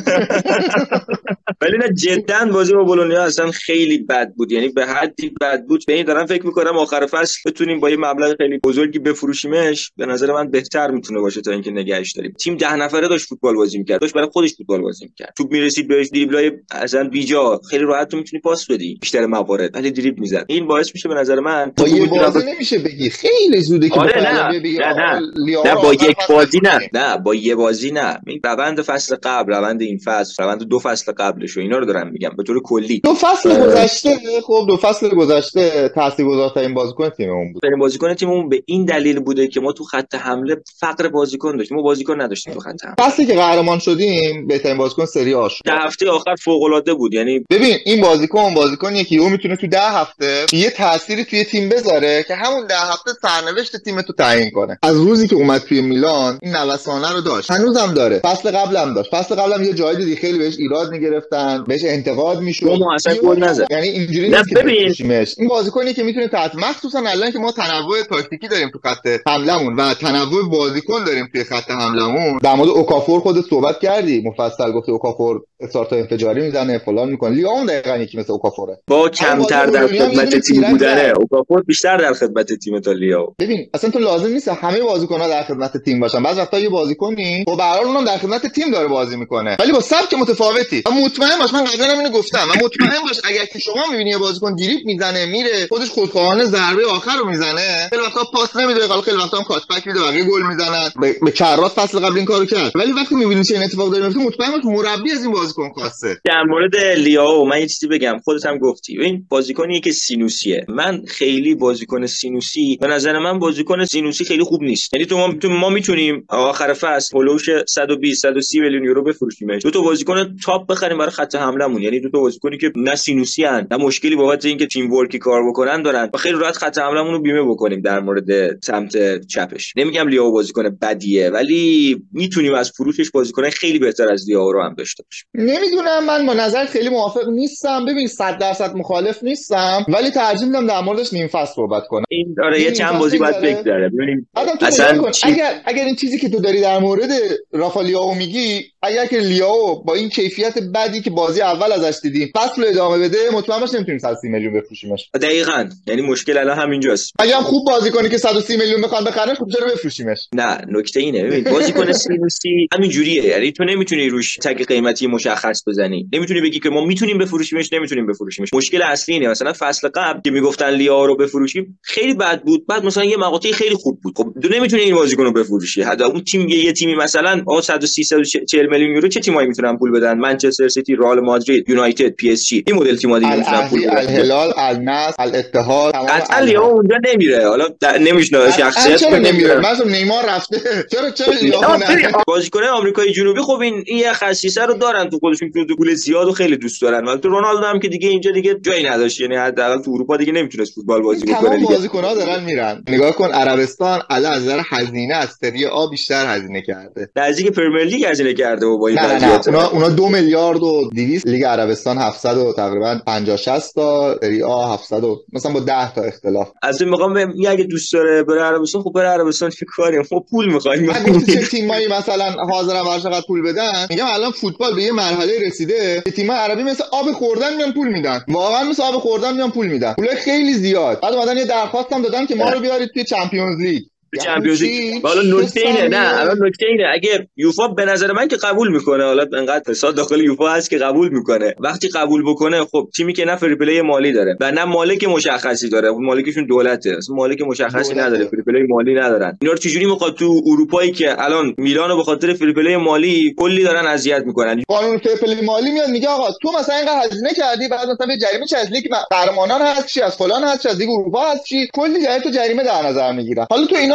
ولی نه جدا بازی با بولونیا اصلا خیلی بد بود، یعنی به حدی بد بود به این دارم فکر میکنم آخر فصل بتونیم با یه مبلغ خیلی بزرگی بفروشیمش. به نظر من بهتر میتونه باشه تا اینکه نگهش داریم. تیم 10 نفره داشت فوتبال بازی میکرد، داشت برای خودش فوتبال بازی میکرد، توپ میرسید بهش دریبلای اصلا بیجا خیلی راحت تو میتونی پاس بدی بیشتر موارد، ولی دریبل میزد. این باعث میشه به نظر من با یه بازی نمیشه بگی خیلی زوده که نه با یک بازی نه با یه بازی نه. این روند فصل قبل، روند این فصل، روند دو فصل قبلش و اینا رو دارم میگم به طور کلی. دو فصل گذشته خب دو فصل گذشته تاثیرگذارترین بازیکن تیممون بود. بازیکن تیممون به این دلیل بوده که ما تو خط حمله فقر بازیکن داشتیم، ما بازیکن نداشتیم تو خط حمله. فصلی که قهرمان شدیم بهترین بازیکن سری آ شد. 10 هفته آخر فوق العاده بود. یعنی ببین این بازیکنیه که او میتونه تو 10 هفته یه تأثیری توی تیم بذاره که همون 10 هفته سرنوشت تیمتو تعیین کنه. از روزی که اومد توی میلان این نوسانه رو داشت، هنوزم داره، فصل قبلم داشت. فصل قبلم یه جایی دیدی خیلی بهش ایراد میگرفتن، بهش انتقاد میشد، ما اصلا گل نزد. یعنی اینجوری نیست که ببینیمش. این بازیکنی که میتونه مخصوصا الان که ما تنوع تاکتیکی داریم تو خط حملمون و تنوع بازیکن داریم توی خط حملمون. در مورد اوکافور خودت صحبت کردی، مفصل گفتی اوکافور استارت انفجاری میزنه فلان میکنه. لیون دقیقاً یکی مثل اوکافوره، با کمتر در خدمت تیم بودنه. اوکافور بیشتر در خدمت تیم تا لیو. ببین اصلا تو لازم نیست همه بازیکن‌ها در خدمت تیم باشن. بعضی وقتا یه بازیکنی خب به هر حال اونم در خدمت تیم داره بازی میکنه ولی با سبک متفاوتی. مطمئن باش، من قبلا اینو گفتم، و مطمئن باش اگر که شما میبینی یه بازیکن دریبل میزنه میره خودش خودخواهانه ضربه آخر رو میزنه، خیلی وقتا پاس نمیده، خیلی وقتا هم کاتبک میده بقیه گل میزنن. به کراس فصل قبل این کارو کرد. ولی وقتی میبینی چه اتفاق داره میفته مطمئن باش مربی از این بازیکن خواسته. در مورد لیاو من یه چیزی بگم، خودت هم گفتی این بازیکنی که سینوسیه. من خیلی بازیکن سینوسی، به نظر من بازیکن سینوسی خیلی خوب نیست. یعنی ما میتونیم آخر فصل هولوش 120 130 میلیون یورو بفروشیمش، دو تا بازیکن تاپ بخریم برای خط حملمون. یعنی دو تا بازیکنی که نه سینوسی ان نه مشکلی بابت اینکه تیم ورکی کار بکنن دارن و خیلی راحت خط حملمون رو بیمه بکنیم. در مورد سمت چپش نمیگم لیاو بازیکن بدیه، ولی میتونیم از فروشش بازیکن خیلی بهتر از لیاو رو هم داشته باشیم. نمیدونم، من با نظر خیلی موافق نیستم. ببین 100% مخالف نیستم ولی ترجیح میدم در موردش نیم فصل صحبت کنم. این داره یه چند بازی باید بگذره ببینیم اصلا اگر این چیزی که تو داری در مورد رافالیو میگی، اگر که لیاو با این کیفیت بدی که بازی اول ازش دیدیم فصل رو ادامه بده مطمئن باش نمیتونیم 130 میلیون بفروشیمش. دقیقاً، یعنی مشکل الان همینجاست. اگه هم خوب بازی کنی که 130 میلیون بخوان بخرنش خب چرا بفروشیمش؟ نه نکته اینه، ببین بازیکن سینوسی همین جوریه. یعنی تو نمیتونی روش تگ قیمتی مشخص بزنی، نمیتونی بگی که ما میتونیم بفروشیمش نمیتونیم بفروشیمش. مشکل اصلی اینه مثلا فصل قبل که میگفتن لیاو رو بفروشیم خیلی بد بود، بعد مثلا یه مقاطعی خیلی خوب بود. خب تو نمیتونی این بازیکن رو بفروشی. حتی اون تیم یه تیمی مثلا 130 140 میلیون یورو چه تیمایی میتونن پول بدن؟ منچستر سیتی، رئال مادرید، یونایتد، پی اس جی، این مدل تیم‌ها دیگه میتونن پول بدن. الهلال، النصر، الاتحاد، قطعا لیاو اونجا نمیره. حالا نمیشناسه شخصیت نمیره. مثلا نیمار رفته چرا لیاو نره؟ بازیکن‌های آمریکای جنوبی خب این یه خصیصه رو دارن تو خودشون که پول زیاد و خیلی دوست دارن. ولی تو رونالدو هم که دیگه اینجا دیگه جایی نداشت، یعنی حداقل تو اروپا دیگه نمیتونست فوتبال بازی بکنه دیگه. بازیکن‌ها دارن میرن. نگاه کن عربستان الان از نظر هزینه از سری آ بیشتر هزینه کرده. نزدیک پرمیر لیگ هزینه کرده و با این وضعیت اونا 2 میلیارد و 200. لیگ عربستان 700 و تقریبا 50 60 تا، سری آ 700 و مثلا با 10 تا اختلاف. از این میگم اگه دوست داره بره عربستان خب بره عربستان، چه کاری؟ ما پول می‌خوایم. من چه تیمایی مثلا حاضرن هر چقدر پول بدن؟ میگم الان فوتبال به یه مرحله رسیده که تیم‌های عربی مثل آب خوردن میان پول میدن. واقعا مثل آب خوردن میان پول میدن. پول خیلی زیاد. بعد اومدن یه درخواست هم دادن که ما رو بیارید توی چمپیونز لیگ. چمپیونز لیگ. حالا نکته اینه، نه الان نکته اینه اگه یوفا به نظر من که قبول میکنه، حالا انقدر فساد داخل یوفا هست که قبول میکنه، وقتی قبول بکنه خب تیمی که نه فری پلی مالی داره و نه مالک مشخصی داره، اون مالکشون دولته، اصلا مالک مشخصی نداره، فری پلی مالی ندارن، اینا رو چجوری میخواد تو اروپایی که الان میلانو به خاطر فری پلی مالی کلی دارن اذیت میکنن؟ قانون فری پلی مالی میاد میگه آقا تو مثلا اینقدر هزینه کردی، بعد مثلا به جریمه چه از لیگ قهرمانان هست چی، از فلان هست چی، از لیگ اروپا هست چی، کلی جای تو جریمه در نظر میگیرن. حالا تو اینا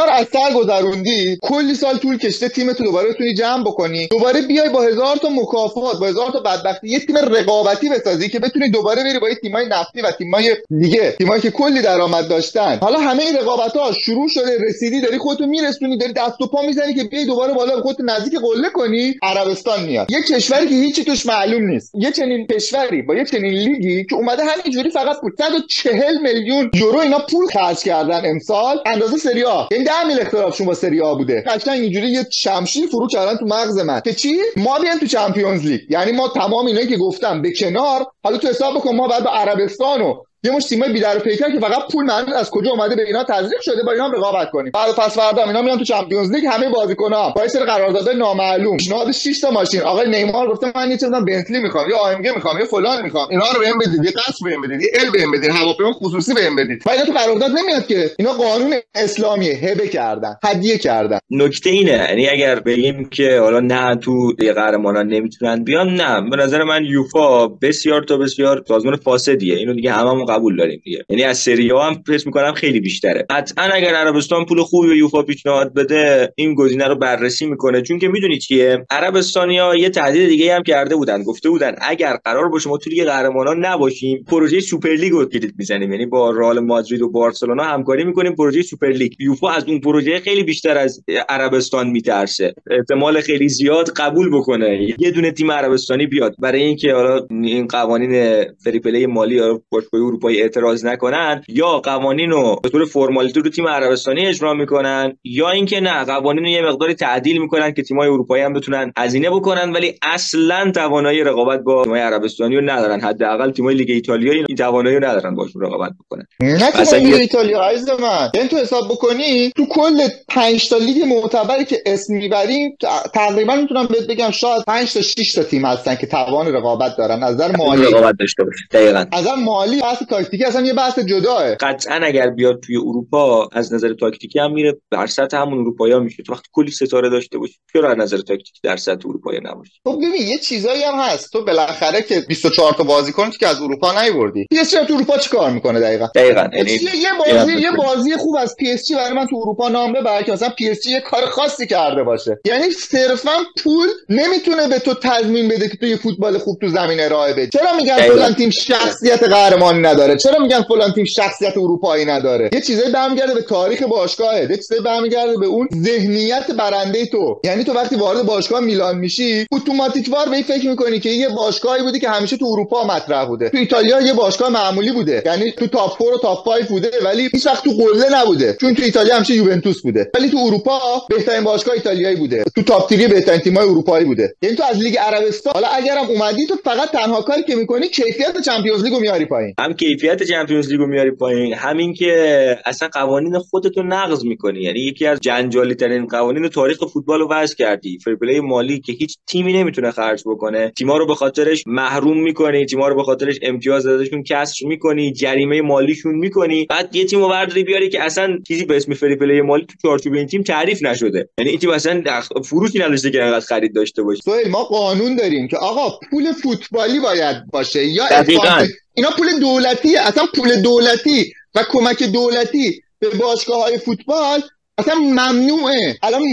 اینا رو از سر گذروندی، کلی سال طول کشته تیم تو دوباره بتونی جمع بکنی، دوباره بیای با 1000 تا مکافات، با 1000 تا بدبختی یه تیم رقابتی بسازی که بتونی دوباره بری با این تیمای نفتی و تیمای دیگه، تیمایی که کلی درآمد داشتن. حالا همه این رقابت‌ها شروع شده، رسیدی، داری خودتو میرسونی، داری دست و پا میزنی که بیای دوباره بالا خودت نزدیک قله کنی. عربستان میاد، یه کشوری که هیچی توش معلوم نیست، یه چنین کشوری با یه چنین لیگی که اومده همینجوری فقط 140 میلیون یورو اینا پول خرج کردن امسال، اندازه سری آ، یعنی 10 میل اختلافشون با سری آ بوده. قشنگ اینجوری یه شمشیر فرو کردن تو مغز من که چی ما بیان تو چمپیونز لیگ. یعنی ما تمام اینایی که گفتم به کنار، حالا تو حساب بکن ما بعد با عربستان و یه مش تیمای بی‌در و پیکر که فقط پول معلوم از کجا اومده به اینا تزریق شده با اینا رقابت کنیم. بعد پس فردا اینا میان تو چمپیونز لیگ، همه بازیکن‌ها با سر قراردادهای نامعلوم، پیشنهاد 6 تا ماشین، آقای نیمار گفته من یه چیزا بنتلی میخوام، یا آی ام جی میخوام، یا فلان میخوام، اینا رو بهم بدید، یه قصر بهم بدید، یه ال بهم بدید، هواپیما خصوصی بهم بدید. بعد تو قرارداد نمیاد که اینا قانون اسلامیه، هبه کردن، هدیه کردن. نکته اینه، یعنی اگر بگیم که حالا نه تو قهرمانان نمیتونن بیان، نه به نظر من یوفا بسیار تا بسیار سازمان فاسدیه، اینو دیگه هممون قبول داریم دیگه. یعنی از سری آ هم فکر می‌کنم خیلی بیشتره. قطعا اگر عربستان پول خوبی به یوفا پیشنهاد بده این گزینه رو بررسی میکنه، چون که میدونی چیه، عربستانیا یه تهدید دیگه هم کرده بودن، گفته بودن اگر قرار باشه ما تو لیگ قهرمانان نباشیم پروژه سوپرلیگ رو کلید میزنیم، یعنی با رئال مادرید و بارسلونا همکاری میکنیم پروژه سوپرلیگ. یوفا از اون پروژه خیلی بیشتر از عربستان میترسه، احتمال خیلی زیاد قبول بکنه یه دونه تیم عربستانی بیاد، برای اینکه حالا این قوانین فری پلی مالی یا باشگاه اروپایی اعتراض نکنن، یا قوانین رو به طور فرمالیته رو تیم عربستانی اجرا میکنن، یا اینکه نه قوانین رو یه مقداری تعدیل میکنن که تیم‌های اروپایی هم بتونن هزینه بکنن، ولی اصلا توانایی رقابت با تیم‌های عربستانی رو ندارن. حداقل تیم‌های لیگ ایتالیا این توانایی رو ندارن باشون رقابت بکنن. نه تیم‌های لیگ ایتالیا عزیز من، یعنی تو حساب بکنی تو کل 5 تا لیگ معتبری که اسم میبریم تقریبا میتونم بهت بگم شاید 5 تا 6 تا تیم هستن که توان رقابت دارن از نظر مالی، رقابت داشته باشه. دقیقاً از نظر مالی، بحث تاکتیکی اصلا یه بحث جداه. قطعا اگر بیاد توی اروپا از نظر تاکتیکی هم میره بر سطح همون اروپایی‌ها میشه. تو وقتی کلی ستاره داشته باشی چرا از نظر تاکتیکی در سطح اروپایی نباشی؟ خب ببین یه چیزایی هم هست، تو بالاخره که 24 تا بازیکن که از اروپا نیوردی، پی اس جی تو اروپا چیکار میکنه دقیقاً یعنی یه بازی خوب از پی اس جی برای من تو اروپا نام ببر که مثلا پی اس جی یه کار خاصی کرده باشه. یعنی صرفا پول نمیتونه به تو تضمین بده که تو یه فوتبال خوب تو زمین ارائه بدی. چرا میگن فلان تیم شخصیت قهرمانی نداره؟ چرا میگن فلان تیم شخصیت اروپایی نداره؟ یه چیزایی برمیگرده به تاریخ باشگاهه، یه چیزایی برمیگرده به اون ذهنیت برنده تو. یعنی تو وقتی وارد باشگاه میلان میشی اتوماتیکوار به این فکر میکنی که یه باشگاهی بوده که همیشه تو اروپا مطرح بوده، تو ایتالیا یه باشگاه معمولی بوده، یعنی تو تاپ 4 و تاپ 5 بوده ولی هیچ وقت تو قله نبوده، چون تو ایتالیا همیشه یوونتوس بوده، ولی تو اروپا بهترین باشگاه ایتالیایی بوده، تو تاپ 3 بهترین تیم‌های اروپایی بوده. یعنی تو از لیگ عربستان حالا اگرم اومدی تو فقط تنها کاری که میکنی کیفیت چمپیونز لیگو میاری پایین. هم کیفیت چمپیونز لیگو میاری پایین، همین که اصلا قوانین خودتو نقض میکنی. یعنی یکی از جنجالی ترین قوانین تاریخ فوتبال رو وضع کردی، فری پلی مالی که هیچ تیمی نمیتونه خرج بکنه، تیم‌ها رو به خاطرش محروم میکنی، تیم‌ها رو به خاطرش امتیاز ازشون کسر میکنی، جریمه مالیشون میکنی، بعد یه تیمو برداری بیاری که اصلا چیزی به اسم فری پلی مالی تو چارچوب این تیم تعریف نشده، یعنی این تیم اصلا فروشی نداشته که انقدر خرید داشته باشه. سهیل ما قانون داریم که آقا پول فوتبالی باید باشه یا اینا پول دولتیه، اصلا پول دولتی و کمک دولتی به باشگاه‌های فوتبال اصلا ممنوعه. الان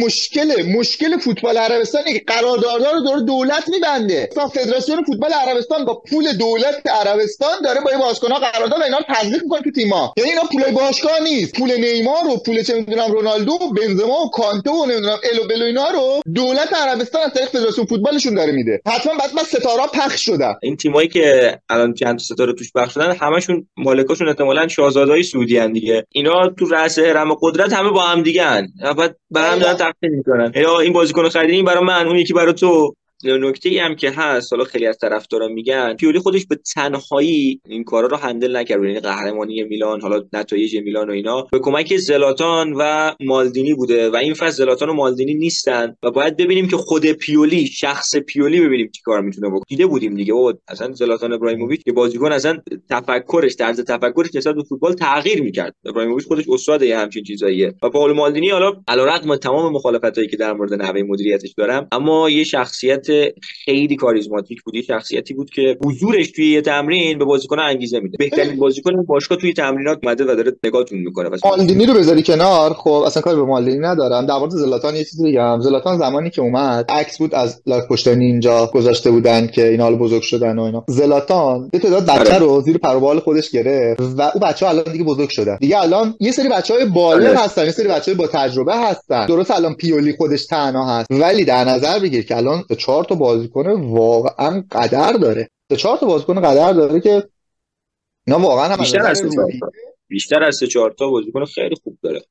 مشکل فوتبال عربستان اینه که قراردادها رو داره دولت میبنده. مثلا فدراسیون فوتبال عربستان با پول دولت عربستان داره با باشگاه‌ها قرارداد اینا رو تزریق میکنه تو تیم‌ها. یعنی اینا پول باشگاه نیست، پول نیمار و پول چه میدونم رونالدو و بنزما و کانته و نمیدونم الو بلو اینا رو دولت عربستان از طریق فدراسیون فوتبالشون داره میده. حتما بعد ستاره پخش شدن. این تیمایی که الان چند ستاره توش پخش شدن همشون مالکاشون احتمالاً شاهزاده‌های سعودی ان دیگه. اینا تو رأس هرم قدرت همه با هم دیگه ان، بعد برام دارن تقسیم میکنن. این بازیکن رو خریدین برای من، اون یکی برای تو. نکته‌ای هم که هست، حالا خیلی از طرفدارا میگن پیولی خودش به تنهایی این کارا رو هندل نکرد، یعنی قهرمانی میلان، حالا نتایج میلان و اینا به کمک زلاتان و مالدینی بوده و این فصل زلاتان و مالدینی نیستن و باید ببینیم که خود پیولی، شخص پیولی ببینیم چیکار میتونه بکنه. دیده بودیم دیگه اصلا زلاتان ابراهیموویچ که بازیکن اصلا تفکرش، طرز تفکرش نسبت به فوتبال تغییر میکرد. ابراهیموویچ خودش استاد همچین چیزاییه و پائولو مالدینی حالا علیرغم تمام مخالفتایی که در مورد نحوه مدیریتش دارم، اما یه شخصیت خیلی کاریزماتیک بود، شخصیتی بود که حضورش توی یه تمرین به بازیکن انگیزه میده. بهترین بازیکن باشگاه توی تمرینات اومده و داره نگاهتون میکنه. مالدینی رو بذاری کنار، خب اصلا کاری به مالدینی ندارم. در مورد زلاتان یه چیزی بگم. زلاتان زمانی که اومد عکس بود از لاک پشت نینجا گذاشته بودن که اینا حالا بزرگ شدن و اینا. زلاتان یه تعداد بچه رو زیر پر و بال خودش گرفت و اون بچه‌ها الان دیگه بزرگ شدن. دیگه الان یه سری بچه‌های بالغ هستن، یه سری بچه‌های با تجربه هستن. درست الان پیولی خودش تنها هست، ولی در نظر بگیر که الان 4 تا بازیکن واقعا قدر داره. 4 تا بازیکن قدر داره که اینا واقعا هم بیشتر از 3-4 تا بازیکن خیلی خوب داره.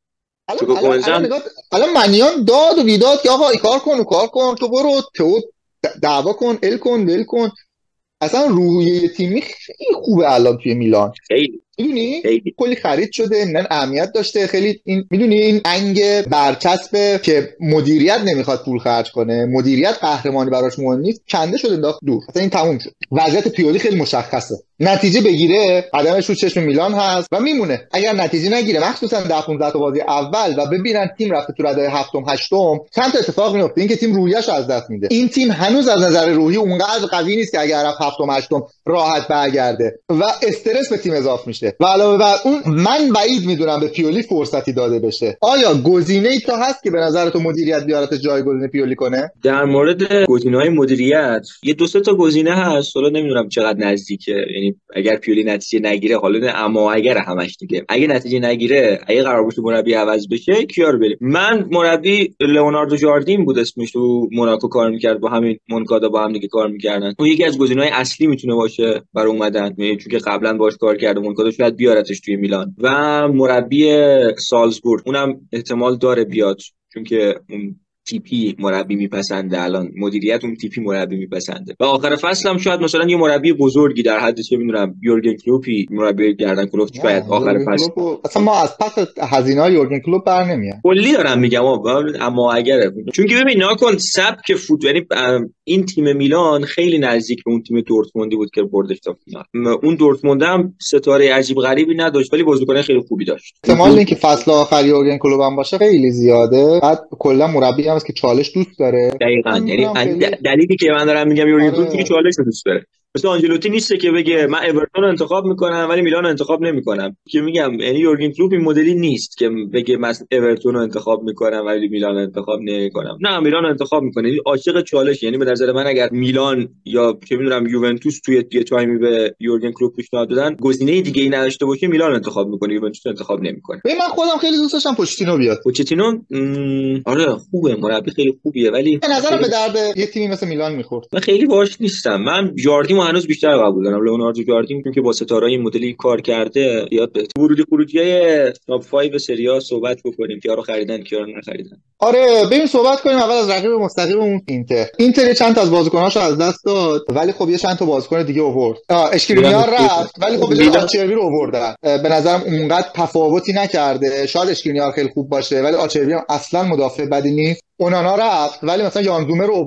الان منیان داد و بیداد که آقا این کار کن و کار کن، تو برو تو دعوا کن، ال کن، ول کن. اصلا روحیه تیمی خیلی خوبه الان توی میلان. خیلی میدونی کلی خرید شده، نه اهمیت داشته خیلی. این میدونی این انگ برچسبه که مدیریت نمیخواد پول خرج کنه، مدیریت قهرمانی براش مهم نیست، کنده شده انداخت دور. اصلا این تموم شد. وضعیت پیولی خیلی مشخصه. نتیجه بگیره قدمش رو چشم میلان هست و میمونه. اگر نتیجه نگیره مخصوصا در 15 تا بازی اول و ببینن تیم رفته تو رده هفتم هشتم، چند تا اتفاق میفته. این که تیم روحیه‌اش از دست میده. این تیم هنوز از نظر روحی اونقدر قوی نیست که اگر رفت هفتم هشتم راحت برگرده و استرس به تیم اضافه میشه. و علاوه بر اون من بعید میدونم به پیولی فرصتی داده بشه. آیا گزینه‌ای تا هست که به نظر تو مدیریت بیارت جایگزین پیولی کنه؟ در مورد گزینه‌های مدیریت یه دو سه تا گزینه هست، حالا نمیدونم چقدر نزدیکه. یعنی اگر پیولی نتیجه نگیره، حالا اما اگر همش دیگه، اگه نتیجه نگیره، اگه قرار باشه مربی عوض بشه، کیا رو بریم؟ من مربی لئوناردو جاردین بود اسمش، تو موناکو کار میکرد، با همین مونکادا با هم دیگه کار میکردن. اون یکی از گزینه‌های اصلی میتونه باشه برای اومدن، چون که قبلا باهاش کار کرده. مونکادا شاید بیارتش توی میلان. و مربی سالزبورگ اونم احتمال داره بیاد، چون که اون تیپی مربی میپسنده، الان مدیریت اون تیپی مربی میپسنده. و آخر فصل هم شاید مثلا یه مربی بزرگی در حد چه میدونم یورگن کلوپی، مربی گردن کلوپ، شاید آخر فصل. اصلا ما از پس هزینه‌های یورگن کلوپ بر نمیاد. کلی دارم میگم اما اگره، چون که ببین ناکن سبک فوتبال، یعنی این تیم میلان خیلی نزدیک به اون تیم دورتموندی بود که بردش تا فینال. اون دورتموند هم ستاره عجیب غریبی نداشت، ولی بازیکن خیلی خوبی داشت. احتمال اینکه فصل آخر یورگن کلوپ هم باشه خیلی زیاده. بعد کلا مربی هم است که چالش دوست داره. دقیقاً، یعنی دلیلی که من دارم میگم یورگن کلوپ که چالش دوست داره. مثلا آنجلوتی نیست که بگه من اورتون رو انتخاب میکنم ولی میلان رو انتخاب نمیکنم. که میگم یعنی یورگن کلوپ این مدلی نیست که بگه من اورتون رو انتخاب میکنم ولی میلان رو انتخاب نمیکنم. نه، میلان رو انتخاب میکنه. یعنی عاشق چالش. یعنی به نظر من اگر میلان یا چه میدونم یوونتوس توی یه تایمی به یورگن کلوپ پیشنهاد دادن، گزینه دیگه ای نداشته باشه، میلان انتخاب میکنه، یوونتوس انتخاب نمیکنه. من خودم خیلی دوست داشتم پوچتینو بیاد. پوچتینو آره خوبه، مربی خیلی خوبیه، ولی به نظرم به درد یه تیمی مثل میلان میخورد. من خیلی باهاش نیستم. من جاردیمو هنوز بیشتر قبول دارم. لئوناردو جاردین چون که با ستاره‌های این مدلی کار کرده، یاد به ورودی خروجی‌های تاپ 5 سری آ صحبت بکنیم که رو خریدن کیا رو نخریدن. آره بریم صحبت کنیم اول از رقیب مستقیممون اینتر چند تا از بازیکناشو از دست داد، ولی خب یه چند تا بازیکن دیگه آورد. اشکرینیار رفت ولی خب آچربی رو آوردن. به نظرم اونقدر تفاوتی نکرده. شاید اشکرینیار خیلی خوب باشه ولی آچربی هم اصلا مدافع بدی نیست. اونانا رفت ولی مثلا یان زومر رو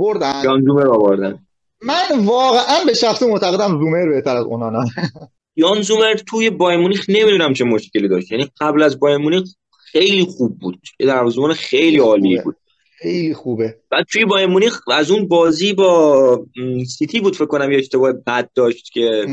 آوردن. من واقعا به شخص معتقدم زومر بهتر از اونانا. یان زومر توی بایر مونیخ نمیدونم چه مشکلی داشت. یعنی قبل از بایر مونیخ خیلی خوب بود، دروازه‌بان خیلی عالی بود، خیلی خوبه. بعد توی بایر مونیخ از اون بازی با سیتی بود فکر کنم یه اشتباه بد داشت که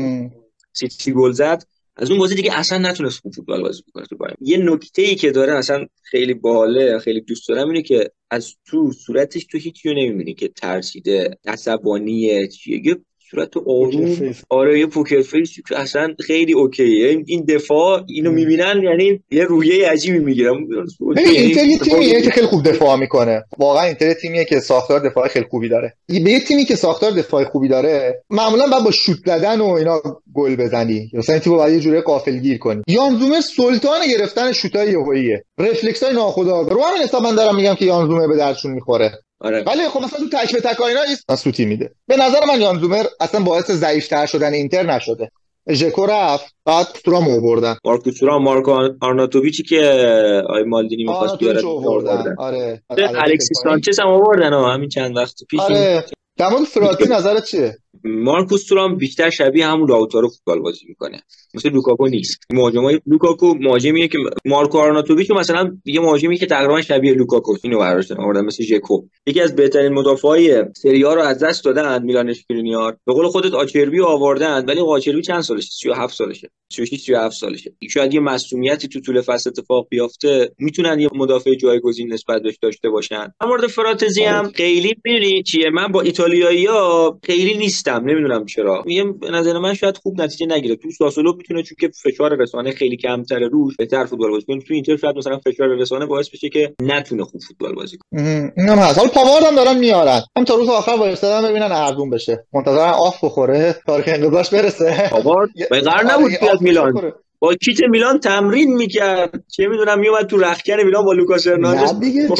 سیتی گل زد، از اون بازی دیگه اصلا نتونست خوب فوتبال بازی کنه تو بایر. یه نکته‌ای که داره اصلا خیلی باحاله، خیلی دوست دارم، اینه که از تو صورتش تو هیچی نمی‌بینی که ترسیده، عصبانیه، چیه، صورت آروم. آره یه پوکر فیس که اصلا خیلی اوکیه. این دفاع اینو میبینن یعنی یه روحیه عجیبی میگیرن. اینتر یه تیمیه که خیلی خوب دفاع میکنه. واقعا اینتر تیمیه که ساختار دفاع خیلی خوبی داره. به یه تیمی که ساختار دفاع خوبی داره معمولا باید با شوت زدن و اینا گل بزنی، مثلا این تیمو باید یه جوری غافلگیر کنی. یان زومر سلطان گرفتن شوتای یهوییه، رفلکسای ناخودآگاه. رو همین حساب من دارم میگم که یان زومر به درشون میخوره. آره. ولی خب مثلا تو تک به تک اینا نیست، سوتی میده. به نظر من یان زومر اصلا باعث ضعیف‌تر شدن اینتر نشده. ژکو رفت، بعد تورام آوردن. مارکو تورام، مارکو آرناتوویچی که آی مالدینی می‌خواست بیاره آوردن. آره. الکسیس سانچز هم آوردن همین چند وقت پیش. آره. در مورد فراتی نظرت چیه؟ مارکوس تورام بیشتر شبیه همون لاوتارو فوتبال بازی میکنه. مثل لوکاکو نیست. مهاجمای لوکاکو مهاجمیه که مارکو آرناتوویچ مثلا یه مهاجمی که تقریبا شبیه لوکاکو اینو براش آوردن، مثل ژکو. یکی از بهترین مدافعای سری آ رو از دست دادن میلان اشکرینیار. به قول خودت آچربی آوردن، ولی آچربی چند سالشه؟ 37 سالشه، 36 37 سالشه. شاید یه معصومیتی تو طول فصل اتفاق بیفته، میتونن یه مدافع جایگزین نسبت بهش داشته باشن. در مورد فراتزی هم خیلی می‌بینی چیه، من با ایتالیایی‌ها خیلی نیستم، نمیدونم چرا. میگم به نظر من شاید خوب نتیجه نگیره تو ساسولو، میتونه چون که فشار رسانه خیلی کمتره روش بهتر فوتبال بازی کنه. تو اینتر شاید مثلا فشار رسانه باعث بشه که نتونه خوب فوتبال بازی کنه. اینم هست. حالا پاوارد هم دارن میارن، هم تا روز آخر وایسادن ببینن ارزون بشه، منتظرن آف بخوره تاریخ انقضاش برسه. پاوارد به قرار نبود بیاد میلان، با کیت میلان تمرین میکرد، چه میدونم میومد تو رختکن میلان با لوکاس هرناندز. نه دیگه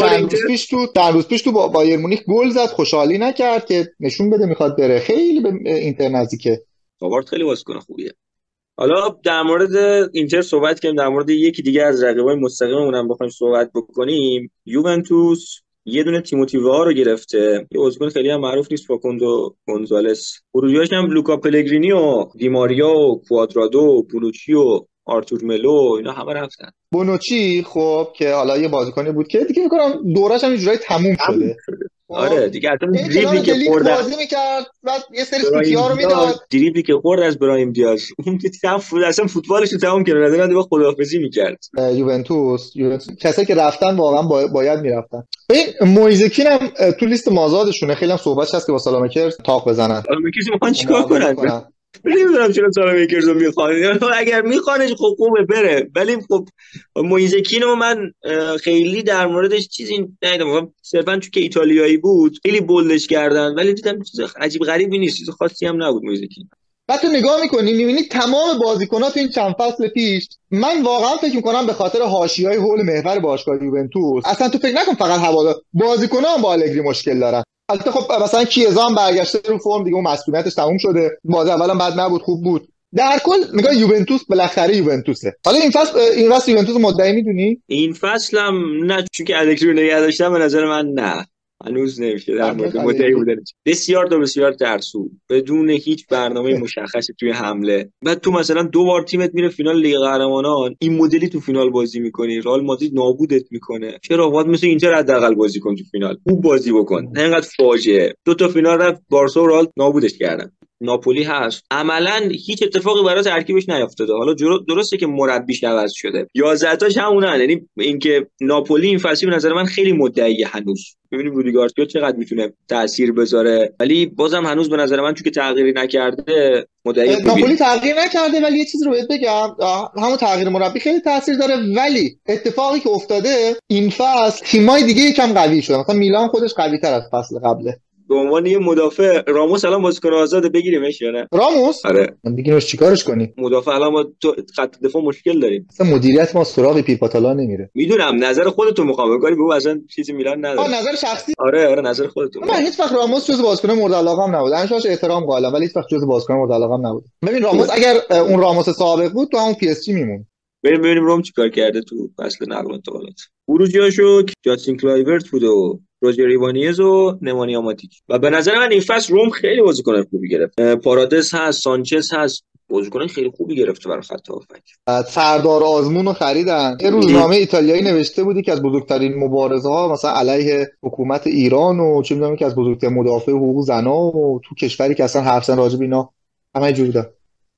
چند روز پیش تو بایر مونیخ گل زد، خوشحالی نکرد که نشون بده میخواد بره. خیلی به اینتر نزدیکه. پاوارد خیلی بازیکن خوبیه. حالا در مورد اینتر صحبت کنیم، در مورد یکی دیگه از رقیبای مستقیممون هم بخوایم صحبت بکنیم. یوونتوس یه دونه تیموتی وها رو گرفته، یه بازیکن خیلی هم معروف نیست، فاکوندو گونزالس. خروجیاش هم لوکا پلگرینی و دیماریا و کوادرادو و بونوچی و آرتور ملو، اینا همه رفتن. بونوچی خب که حالا یه بازیکنی بود که دیگه می‌کنم دورش هم یه جورایی تموم شده. آره دیگه، اصلا دریبلی که خورد بازی می‌کرد بعد یه سری سوتی‌ها رو میداد، دریبلی که خورد از برایم دیاز، اون که اصلا فوتبالش رو تموم کرد، ندارن با خداحافظی می‌کرد. یوونتوس کسایی که رفتن واقعا باید میرفتن. این مویزکین هم تو لیست مازادشونه، خیلی هم صحبتش هست که با سالامکر تاق بزنن. سالامکرز میخوان چیکار کنن؟ نمیدونم چرا سالامکرز رو میخوان، اگر میخوانش خب خوبه بره، ولی خب مویزکین رو من خیلی در موردش چیزی ندیدم، صرفا چون که ایتالیایی بود خیلی بولدش کردن، ولی دیدم چیز عجیب غریبی نیست، چیز خاصی هم نبود مویزکین. بعد تو نگاه میکنی میبینی تمام بازیکن‌ها تو این چند فصل پیش، من واقعا فکر میکنم به خاطر حاشیه‌های حول محور باشگاه یوونتوس، اصلا تو فکر نکن فقط هوادار، بازیکن‌ها هم با الگری مشکل دارن. البته خب مثلا کیزا هم برگشته رو فرم دیگه، اون مسئولیتش تموم شده، بازی اولم بد نبود، خوب بود. در کل نگاه یوونتوس بالاخره یوونتوسه. حالا این فصل یوونتوس مدعی میدونی؟ این فصلم نه، چون که الگری رو نگه داشتم، به نظر من نه، هنوز نمیشه در مورد مدعی بودن. بسیار ترسو، بدون هیچ برنامه مشخصی توی حمله. بعد تو مثلا 2 بار تیمت میره فینال لیگ قهرمانان، این مدلی تو فینال بازی میکنی، رئال مادرید نابودت میکنه. چرا باید مثل اینتر حداقل بازی کن تو فینال، خوب بازی بکن، نه اینقدر فاجعه. 2 تا فینال رفت بارسا و رئال نابودش کردن. ناپولی هست، عملا هیچ اتفاقی برای ترکیبش نیافتاده. حالا درسته که مربیش عوض شده، 11 تاش همونن، یعنی اینکه ناپولی این فصل به نظر من خیلی مدعیه هنوز. ببینیم رودی گارسیا چقدر میتونه تاثیر بذاره، ولی بازم هنوز به نظر من چون که تغییری نکرده مدعی. ناپولی تغییر نکرده، ولی یه چیز رو بهت بگم، همون تغییر مربی خیلی تاثیر داره، ولی اتفاقی که افتاده این فصل تیمای دیگه یکم قوی شدن. مثلا میلان خودش قوی‌تر از فصل قبله. به عنوان یه مدافع راموس الان بازیکن آزاد بگیریمش یا نه؟ راموس؟ آره. من بگیرمش چیکارش کنی؟ مدافع الان ما تو خط دفاع مشکل داریم. اصلا مدیریت ما سراغ پیرپاتالا نمیره. میدونم نظر خودتو میخوام بگی، بگو اصلا چیزی میلان نداره. نظر شخصی؟ آره نظر خودتو. من هیچ وقت راموس جز بازیکن مورد علاقه‌ام نبود. همیشه احترام قائلم، ولی هیچ وقت جز بازیکن مورد علاقه‌ام نبود. ببین راموس اگر اون راموس سابق بود تو همون پی اس جی میمون. ببینیم روم چیکار کرده تو فصل نقل و انتقالات. خروجیاشو جاستین کلایورت بود و روجر ایوانیز و نمانیا ماتیچ. و به نظر من این فصل روم خیلی بازیکن خوبی گرفت. پارادس هست، سانچز هست، بازیکن خیلی خوبی گرفته برای خط هافک. سردار آزمون رو خریدن. یه روزنامه ایتالیایی نوشته بودی که از بزرگترین مبارزه‌ها مثلا علیه حکومت ایران و چه می‌دونم که از بزرگترین مدافع حقوق زنا و تو کشوری که اصلا حرف زدن راجع به اینا همه جوری بودن.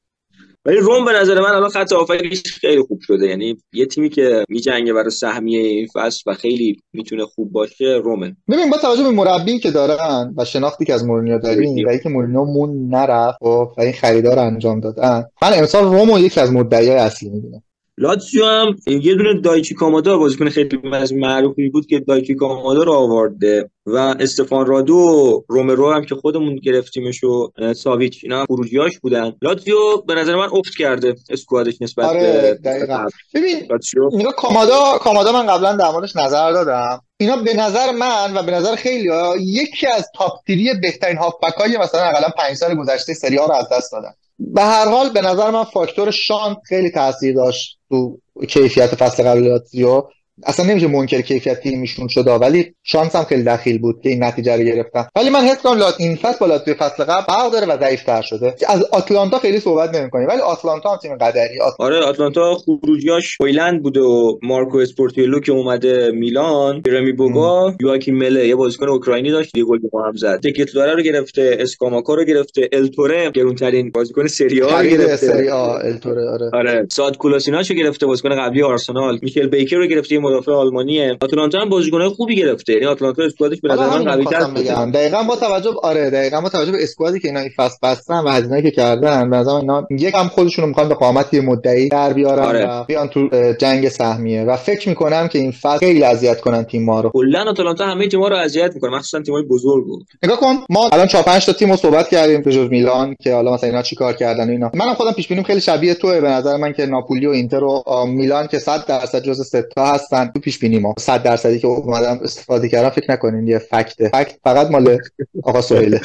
ولی روم به نظر من الان خط هافکش خیلی خوب شده، یعنی یه تیمی که میجنگه برای سهمیه این فصل و خیلی میتونه خوب باشه رومه. ببین با توجه به مربی که دارن و شناختی که از مورینیو داریم و اینکه مورینیو مون نرفت و این خریدار انجام دادن، من امسال رومو یکی از مدعیای اصلی میدونم. لاتزیو هم یه دونه دایچی کامادا بازیکن خیلی معروفی بود که دایچی کامادا رو آورده و استفان رادو و رومرو هم که خودمون گرفتیمش و ساویچ، اینا خروجیاش بودن. لاتزیو به نظر من افت کرده اسکوادش نسبت به دقیقاً. ببین نگاه کامادا من قبلا در موردش نظر دادم، اینا به نظر من و به نظر خیلی‌ها یکی از تاپ 3 بهترین هافبک‌های مثلا حداقل 5 سال گذشته سری آ رو از دست دادن. به هر حال به نظر من فاکتور شانس خیلی تاثیر داشت تو کیفیت فصل قبل لاتزیو اصلا نمیشه منکر کیفیت تیمشون شد، ولی شانس هم خیلی دخیل بود که این نتیجه رو گرفتن. ولی من حس کنم این فصل با لاتزیو فصل قبل فرق داره و ضعیف‌تر شده. از آتلانتا خیلی صحبت نمی‌کنیم، ولی آتلانتا هم تیم قدری. آره آتلانتا خروجیاش هویلند بوده و مارکو اسپورتیلو که اومده میلان، رمی بوگا، یواکیم مله یه بازیکن اوکراینی داشت، یه گل به ما هم زد. تکتلارا رو گرفته، اسکاماکا رو گرفته، التوره گرونترین بازیکن سری آ رو گرفته. سری آ التوره آره ساد کولاسیناچو گرفته، بازیکن قبلی آرسنال. میکل بیکر رو گرفته، یه مدافع آلمانیه. آتلانتا هم بازیکنای خوبی گرفته، یعنی آتلانتا اسکوادش به نظر من قوی‌تر بگم. دقیقاً با توجه به اسکوادی که اینا این فصل بستن و هزینه‌ای که کردن، به نظر من اینا یکم خودشون رو می‌خوان به قامت یه مدعی در بیارن و بیان تو جنگ سهمیه و فکر می‌کنم که این فصل خیلی اذیت کنن تیم‌ها رو. کلاً آتلانتا همه تیم‌ها رو اذیت می‌کنه، مخصوصا تیم‌های بزرگو. نگاه کن ما الان 4 5 تا تیمو صحبت کردیم به جز میلان که حالا مثلا اینا چیکار کردن و اینا. منم خودم پیش بینیم خیلی شبیه توئه به نظر من که ناپولی و اینتر و میلان که 100% جزو سه تا هستن تو پیش بینیمو. 100% که اومدم استفاده کردم فکر نکنین یه فکت فقط مال آقا سهیله.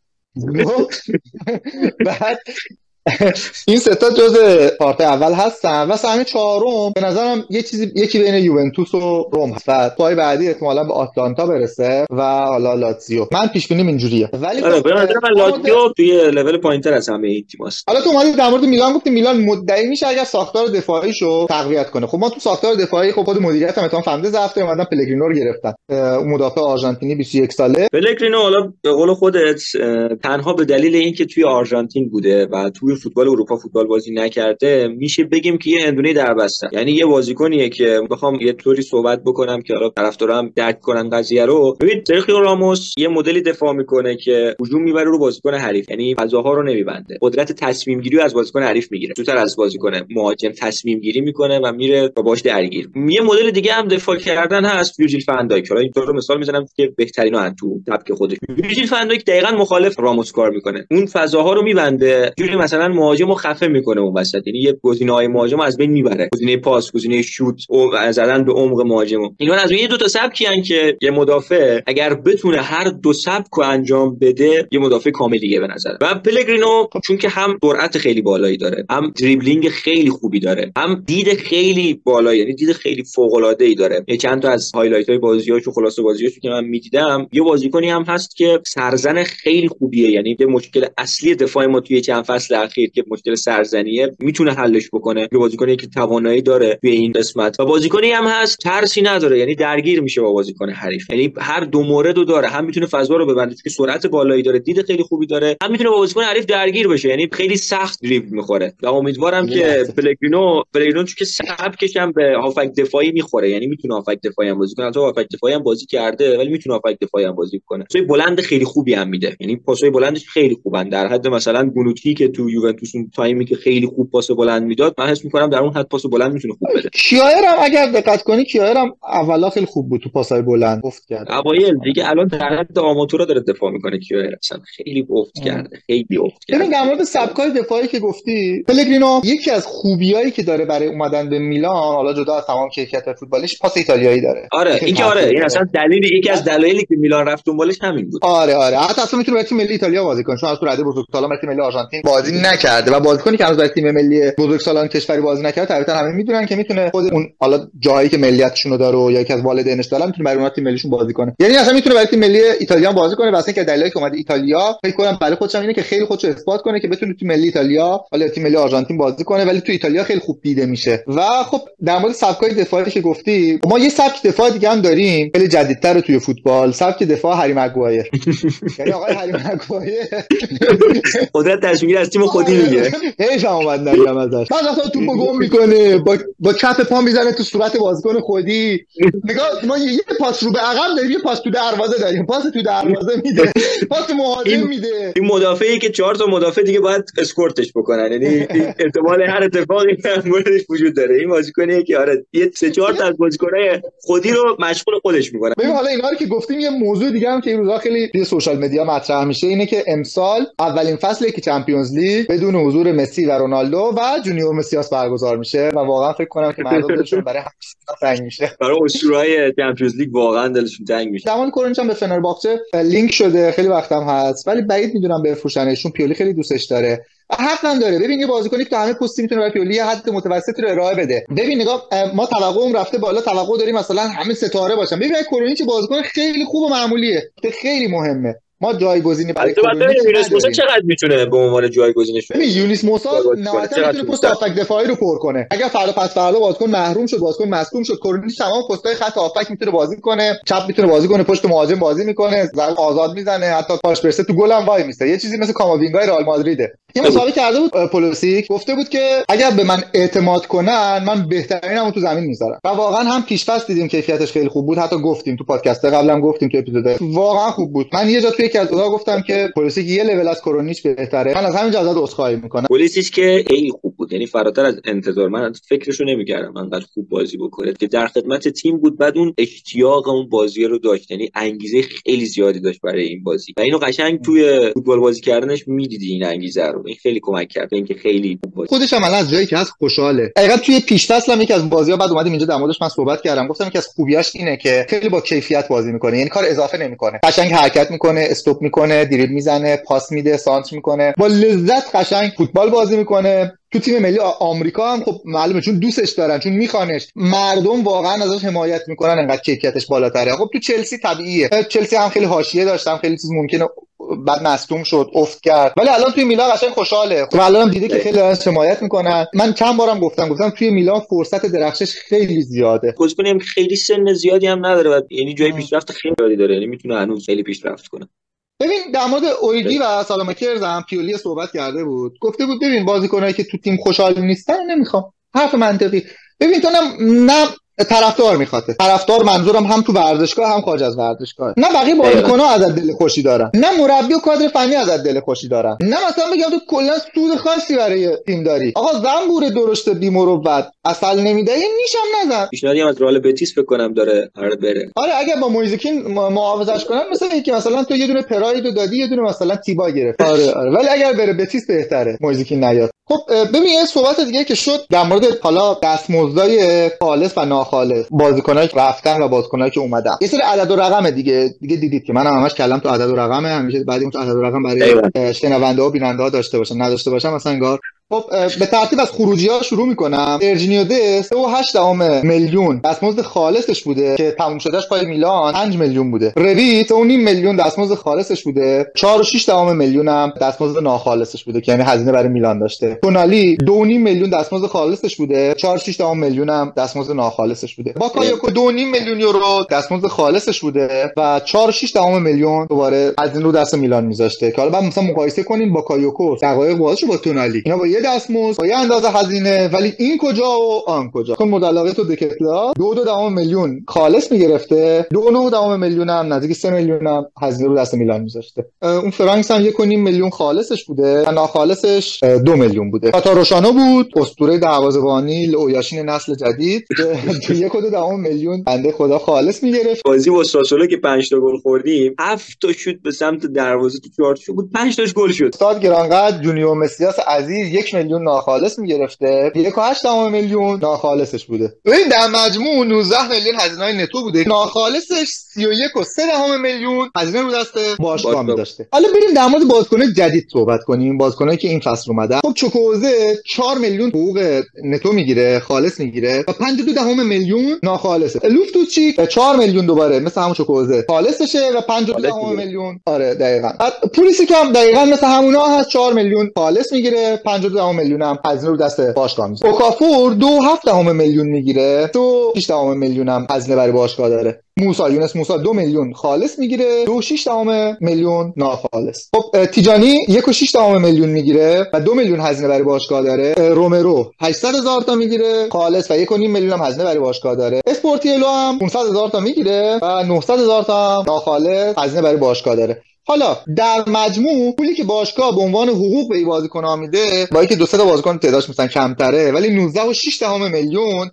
بعد این سه تا جزء پارت اول هستن و سهمیه چهارم به نظرم یکی بین یوونتوس و روم هست و پای بعدی احتمالاً به آتلانتا برسه و حالا لاتزیو. من پیش بینیم اینجوریه. ولی آره به نظر من لاتزیو توی لول پایینتر از همه این تیم‌هاست. حالا تو اومدی در مورد میلان گفتی میلان مدعی میشه اگر ساختار دفاعیشو تقویت کنه. خب ما تو ساختار دفاعی خود مدیریت هم اتهام فهمیده ضعف داره، اومدن پلگرینو رو گرفتن، اون مدافع آرژانتینی 21 ساله. پلگرینو حالا به قول خودت تنها به دلیل اینکه توی آرژانتین بوده و توی فوتبال اروپا فوتبال بازی نکرده میشه بگیم که یه اندونه در بستن. یعنی یه بازیکنیه که بخوام یه طوری صحبت بکنم که حالا طرفدارم درک کنن قضیه رو. ببین سرخیو راموس یه مدلی دفاع میکنه که هجوم میبره رو بازیکن حریف، یعنی فضاها رو نمیبنده، قدرت تصمیم گیری رو از بازیکن حریف میگیره، زودتر از بازیکن مهاجم تصمیم گیری میکنه و میره با باش درگیر. یه مدل دیگه هم دفاع کردن هست، ویرجیل فندایک. حالا اینطور مثال میزنم که بهترینا ان تو تبک خودش. ویرجیل فندایک دقیقاً مخالف راموس کار میکنه، اون فضاها رو میبنده، جوری مثلا مهاجمو خفه میکنه اون وسط، یعنی یه گزینه‌های مهاجم از بین میبره، گزینه پاس، گزینه شوت و زدن به عمق مهاجمو. اینا از یه دو تا سبکی ان که یه مدافع اگر بتونه هر دو سبکو انجام بده یه مدافع کاملیه به نظر. و پلگرینو چون که هم سرعت خیلی بالایی داره، هم دریبلینگ خیلی خوبی داره، هم دید خیلی بالایی، یعنی دید خیلی فوق‌العاده‌ای داره. یه چند تا از هایلایت‌های بازیاشو خلاصه بازیاشو که من می‌دیدم، یه بازیکنی هم هست که سرزن خیلی خوبیه، یعنی یه مشکل اصلی دفاع ما توی چند فصل اخیر که مشکل سرزنیه میتونه حلش بکنه. یه بازیکنی که توانایی داره توی این قسمت و بازیکنی هم هست ترسی نداره، یعنی درگیر میشه با بازیکن حریف، یعنی هر دو موردو داره، هم میتونه فضا رو ببنده چون سرعت بالایی داره، دید خیلی خوبی داره، هم میتونه با بازیکن حریف درگیر بشه، یعنی خیلی سخت دریبل میخوره. و امیدوارم که پلگرینو چون که سبکش هم به هافک دفاعی میخوره، یعنی میتونه هافک دفاعی هم بازی کنه، تو هافک دفاعی هم بازی کرده ولی میتونه هافک دفاعی هم بازی کنه. پاسای بلند خیلی خوبی هم میده، یعنی پاسای بلندش خیلی خوبن، در حد مثلا بونوچی که تو یوونتوس اون تایمی که خیلی خوب پاس بلند میداد، من حس میکنم در اون حد پاس بلند میتونه خوب بده. کیایر هم اگر دقت کنی کیایر هم اولا خیلی خوب بود تو پاسای بلند، افت کرد اوایل دیگه، الان در حد آماتورا داره دفاع میکنه کیایر، اصلا خیلی افت کرده، خیلی افت کرده. ببین در مورد سبکای دفاعی که گفتی، پلگرینو یکی از خوبیایی که داره برای اومدن به میلان، حالا جدا از تمام کیفیت فوتبالیش، پاس ایتالیایی داره. آره این که آره این اصلا یکی از دلایلی که میلان رفت دنبالش همین بود. آره حتی اصلا میتونه برای تیم ملی ایتالیا بازی کنه، چون از تو رده بزرگسالان برای تیم ملی آرژانتین بازی نکرده و بازیکنی که هنوز برای تیم ملی بزرگسالان کشوری بازی نکرده طبیعتا همه میدونن که میتونه خود اون حالا جایی که ملیتشون رو داره یا یکی از والدینش داره میتونه برای اون تیم ملیشون بازی کنه، یعنی اصلا میتونه برای تیم ملی ایتالیا بازی کنه. واسه اینکه دلایلی که اومد ایتالیا فکر کنم برای خودش اینه که خیلی خودش رو اثبات کنه که بتونه تیم ملی ایتالیا حالا تیم ملی آرژانتین بازی کنه، ولی تو ایتالیا خیلی خوب دیده میشه. و خب در مورد سبکای دفاعی که گفتی، ما یه سبک دفاع دیگه هم داریم خیلی جدیدتر توی فوتبال، سبک دفاع هری مگوایر. یعنی آقای هری مگوایر قدرت تصمیمی از تیم خودی میگه، هیچ هم اومد نگم ازش، بعد وقتا توپو گم میکنه با کف پا میزنه تو صورت بازیکن خودی. نگاه ما یه پاس رو به عقب داریم، یه پاس تو دروازه داریم، پاس تو دروازه میده، پاس مهاجم میده. این مدافعی که 4 تا مدافع دیگه باید اسکورتش بکنن، یعنی احتمال هر اتفاقی موردش وجود داره. این بازیکنیه که آره یه 3-4 تا از بازیکنای خودی رو مشغول خودش میکنه. ببین حالا اینا رو که گفتیم، یه موضوع دیگه هم که این روزا خیلی توی سوشال مدیا مطرح میشه اینه که امسال اولین فصله که چمپیونز لیگ بدون حضور مسی و رونالدو و جونیور مسیاس برگزار میشه و واقعا فکر کنم که مردم دلشون برای همین تنگ میشه، برای اسطوره‌های چمپیونز لیگ واقعا دلشون تنگ میشه. زمان کورنچ هم به فنرباغچه لینک شده، خیلی وقتم هست ولی بعید میدونم بفروشنشون، پیولی خیلی دوستش داره حق هم داره. ببین یه بازیکنی که تو همه پستی میتونه برای پیولی حد متوسطی رو ارائه بده. ببین نگاه، ما توقعم رفته بالا، توقع داریم مثلا همه ستاره باشن. ببین کرونیچ بازیکن خیلی خوب و معمولیه که خیلی مهمه. ما جایگزینی برای کرونیچ یونس موسی چقدر میتونه به عنوان جایگزینش؟ ببین یونس موسی نهایتا میتونه پست هافک دفاعی رو پر کنه. اگر فردا پس فردا بازیکن محروم شد، بازیکن مصدوم شد، کرونیچ تمام پست‌های خط هافک میتونه بازی کنه، چپ میتونه بازی کنه، پشت مهاجم بازی میکنه، ضربه آزاد میزنه، حتی پاش برسه تو گل هم وای میسته. یه چیزی مثل کاماوینگای رئال مادریده. یه مسابقه کرده بود پولوسیک، گفته بود که اگر به من اعتماد کنن من بهترینمو تو زمین میذارم. و واقعا هم پیش‌فصل دیدیم کیفیتش خیلی خوب بود. حتی گفتیم تو پادکست قبلا، گفتیم تو اپیزود واقعا خوب بود. من یه جا توی یکی از اونها گفتم که پولوسیک یه لول از کرونیچ بهتره. من از همینجا ازت عذرخواهی میکنم. پولیسیچ که خیلی خوب بود، یعنی فراتر از انتظار. من فکرشو نمی‌کردم انقدر خوب بازی بکنه که در خدمت تیم بود، بعد اون اشتیاق اون بازی رو داشت، یعنی انگیزه خیلی زیادی داشت برای این بازی و اینو قشنگ توی فوتبال بازی کردنش می‌دیدی این انگیزه رو. این خیلی کمک کرد اینکه خیلی خوب بازی. خودش هم از جایی که هست خوشحاله. دقیقاً توی پیش‌فصل هم یکی از بازی‌ها بعد اومدیم اینجا در موردش من صحبت کردم، گفتم یکی از خوبیاش اینه که خیلی با کیفیت بازی می‌کنه، یعنی کار اضافه نمی‌کنه، قشنگ حرکت می‌کنه، استاپ می‌کنه، دریبل میزنه، پاس میده، سانتر می‌کنه، با لذت قشنگ فوتبال بازی می‌کنه. تو تیم ملی آمریکا هم خب معلومه چون دوستش دارن، چون میخوانش، مردم واقعا ازش حمایت میکنن، انقدر کیفیتش بالاتره. خب تو چلسی طبیعیه، چلسی هم خیلی حاشیه داشتم، خیلی چیز ممکنه بعد مصدوم شد، افت کرد، ولی الان توی میلان قشنگ خوشحاله. خب الانم دیده که خیلی ازش حمایت میکنن. من چند بارم گفتم توی میلان فرصت درخشش خیلی زیاده. بازیکن هم خیلی سن زیادی هم نداره و یعنی جای پیشرفت خیلی زیادی داره، یعنی میتونه هنوز خیلی پیشرفت کنه. ببین در مورد اوریگی و سالامکرز هم پیولی صحبت کرده بود، گفته بود ببین بازیکنایی که تو تیم خوشحال نیستن نمیخوام. حرف منطقی. ببین تو نه طرفدار میخواد، طرفدار منظورم هم تو ورزشگاه هم خارج از ورزشگاه، نه بقیه بازیکن‌ها ازت دل خوشی دارن، نه مربی و کادر فنی ازت دل خوشی دارن، نه مثلا بگم تو کلا سود خاصی برای تیم داری. آقا زنبور درشت بی مروت اصل نمیده نیشم نزن. پیشنهادی هم از رئال بتیس فکر کنم داره بره. آره اگر با مویزکین محافظش کنن، مثلا اینکه مثلا تو یه دونه پراید دادی، یه دونه مثلا تیبا گرفت. آره ولی اگر بره بتیس بهتره، مویزکین نیاد. خب ببین یه صحبت دیگه که شد در مورد حالا دستمزدای خالص و ناخالص، بازیکنایی که رفتن و بازیکنایی که اومدن، یه سری عدد و رقم دیگه دیدید که منم همش کلام تو عدد و رقمه، همیشه بعد اون عدد و رقم برای شنونده و بیننده ها داشته باشن، نداشته باشن مثلا انگار. خب به ترتیب از خروجی‌ها شروع می‌کنم. سرجینیو دست 3.8 میلیون دستمزد خالصش بوده که تموم شدهش پای میلان 5 میلیون بوده. رویت 3.5 میلیون دستمزد خالصش بوده، 4.6 میلیون هم دستمزد ناخالصش بوده که یعنی هزینه برای میلان داشته. تونالی 2.5 میلیون دستمزد خالصش بوده، 4.6 میلیون هم دستمزد ناخالصش بوده. باکایوکو 2.5 میلیون یورو دستمزد خالصش بوده و 4.6 میلیون دوباره هزینه رو دست میلان میذاشته که حالا بعد مثلا مقایسه کنیم باکایوکو دقایق بازیشو با تونالی، اینا با یه دستمزد با یه اندازه هزینه، ولی این کجا و آن کجا. چون مدلقه تو دکتلا 2.2 میلیون خالص میگرفته، 2.9 میلیون هم نزدیک 3 میلیون هم هزینه رو دست میلان میذاشته. اون فرانکس هم 1.5 میلیون خالصش بوده و ناخالصش 2 میلیون بوده. تاتاروشانو بود، اسطوره دروازه‌بانی اویاشین نسل جدید، 1.2 میلیون بنده خدا خالص میگرفت. بازی با ساسولو که 5 تا گل خوردیم، 7 تا شوت به سمت دروازه تو چارچوب بود، 5 تاش گل شد. استاد گرانقدر جونیور مسیاس عزیز 1 میلیون ناخالص میگرفته، 1.8 میلیون ناخالصش بوده. ببین در مجموع 19 میلیون هزینه‌های نتو بوده، ناخالصش 31.3 میلیون هزینه رو دست باشگاه می‌داشته. حالا بریم در مورد بازیکن‌های جدید صحبت کنیم، بازیکنایی که این فصل اومدن. خب چوکوزه 4 میلیون حقوق نتو میگیره، خالص میگیره و 5.2 میلیون ناخالصه. لوفتوچیک 4 میلیون دوباره مثل همون چوکوزه خالصشه و 5.2 میلیون. آره دقیقاً. پولیسیک هم دقیقاً مثل همونا هست، 4 میلیون خالص میگیره، 5.2 میلیون هم هزینه رو دست باشگاه میذاره. اوکافور 2.7 میلیون میگیره، 2.6 میلیون هم هزینه برای باشگاه داره. یونس موسی 2 میلیون خالص میگیره، 2.6 میلیون ناخالص. خب تیجانی 1.6 میلیون میگیره و 2 میلیون هزینه برای باشگاه داره. رومرو 800,000 تا میگیره خالص و 1.5 میلیون هم هزینه برای باشگاه داره. اسپورتیلو هم 500,000 تا میگیره و 900,000 تا ناخالص هزینه برای باشگاه داره. حالا در مجموع پولی که باشگاه به عنوان حقوق به این بازیکن‌ها میده، با اینکه دو سه تا بازیکن تعدادش مثلا کمتره، ولی 19.6 میلیون،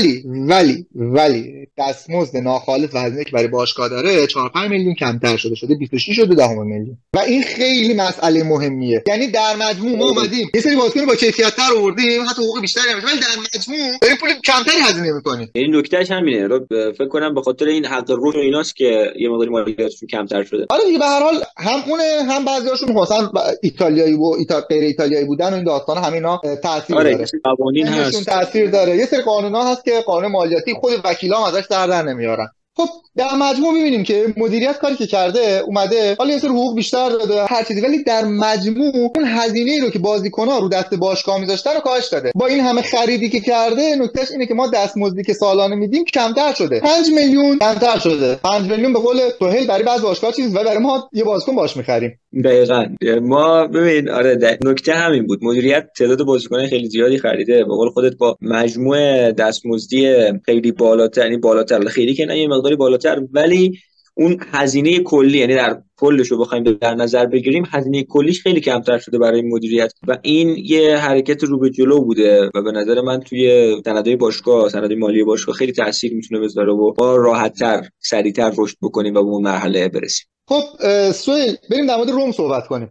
ولی دستمزد ناخالص و هزینه که برای باشگاه داره 4-5 میلیون کمتر شده 26.2 میلیون و این خیلی مسئله مهمیه. یعنی در مجموع ما اومدیم یه سری بازیکن با کیفیت‌تر آوردیم، حتی حقوق بیشتری نمیشه، ولی در مجموع داریم پول کمتری هزینه می‌کنیم. این نکتهش همینه، فکر کنم به خاطر این حق روح و ایناست که یه مقداری مالیاتشون کمتر شده. آره دیگه، به هر حال هم اونه هم بعضیاشون مثلا ایتالیایی و غیر ایتالیایی بودن و این داستان همینا تاثیر آره داره. قوانین سنشون هست. تاثیر داره. یه سری قانونا هست که قانون مالیاتی خود وکیلا هم ازش در نمیارن. خب در مجموع می‌بینیم که مدیریت کاری که کرده اومده حالا یه سری حقوق بیشتر داده هر چیزی، ولی در مجموع اون هزینه‌ای رو که بازیکن‌ها رو دست باشگاه می‌ذاشتن رو کاهش داده. با این همه خریدی که کرده نکتهش اینه که ما دستمزدی که سالانه میدیم کمتر شده، 5 میلیون کمتر شده. 5 میلیون به قول سهیل برای بعضی باشگاه چیز و برای ما یه بازیکن باش می‌خریم. دقیقاً ما ببین آره نکته همین بود، مدیریت تعداد بازیکنان خیلی زیادی خریده، به قول خودت با مجموع دستمزدی خیلی بالاتر، یعنی بالاتر خیلی که نه یه مقداری بالاتر، ولی اون هزینه کلی یعنی در کلش رو بخوایم در نظر بگیریم هزینه کلیش خیلی کمتر شده برای مدیریت و این یه حرکت رو به جلو بوده و به نظر من توی سندهای باشگاه، سندهای مالی باشگاه خیلی تاثیر میتونه بذاره و ما راحت‌تر سریعتر رشد بکنیم و به اون مرحله برسیم. خب سویل بریم در مورد روم صحبت کنیم.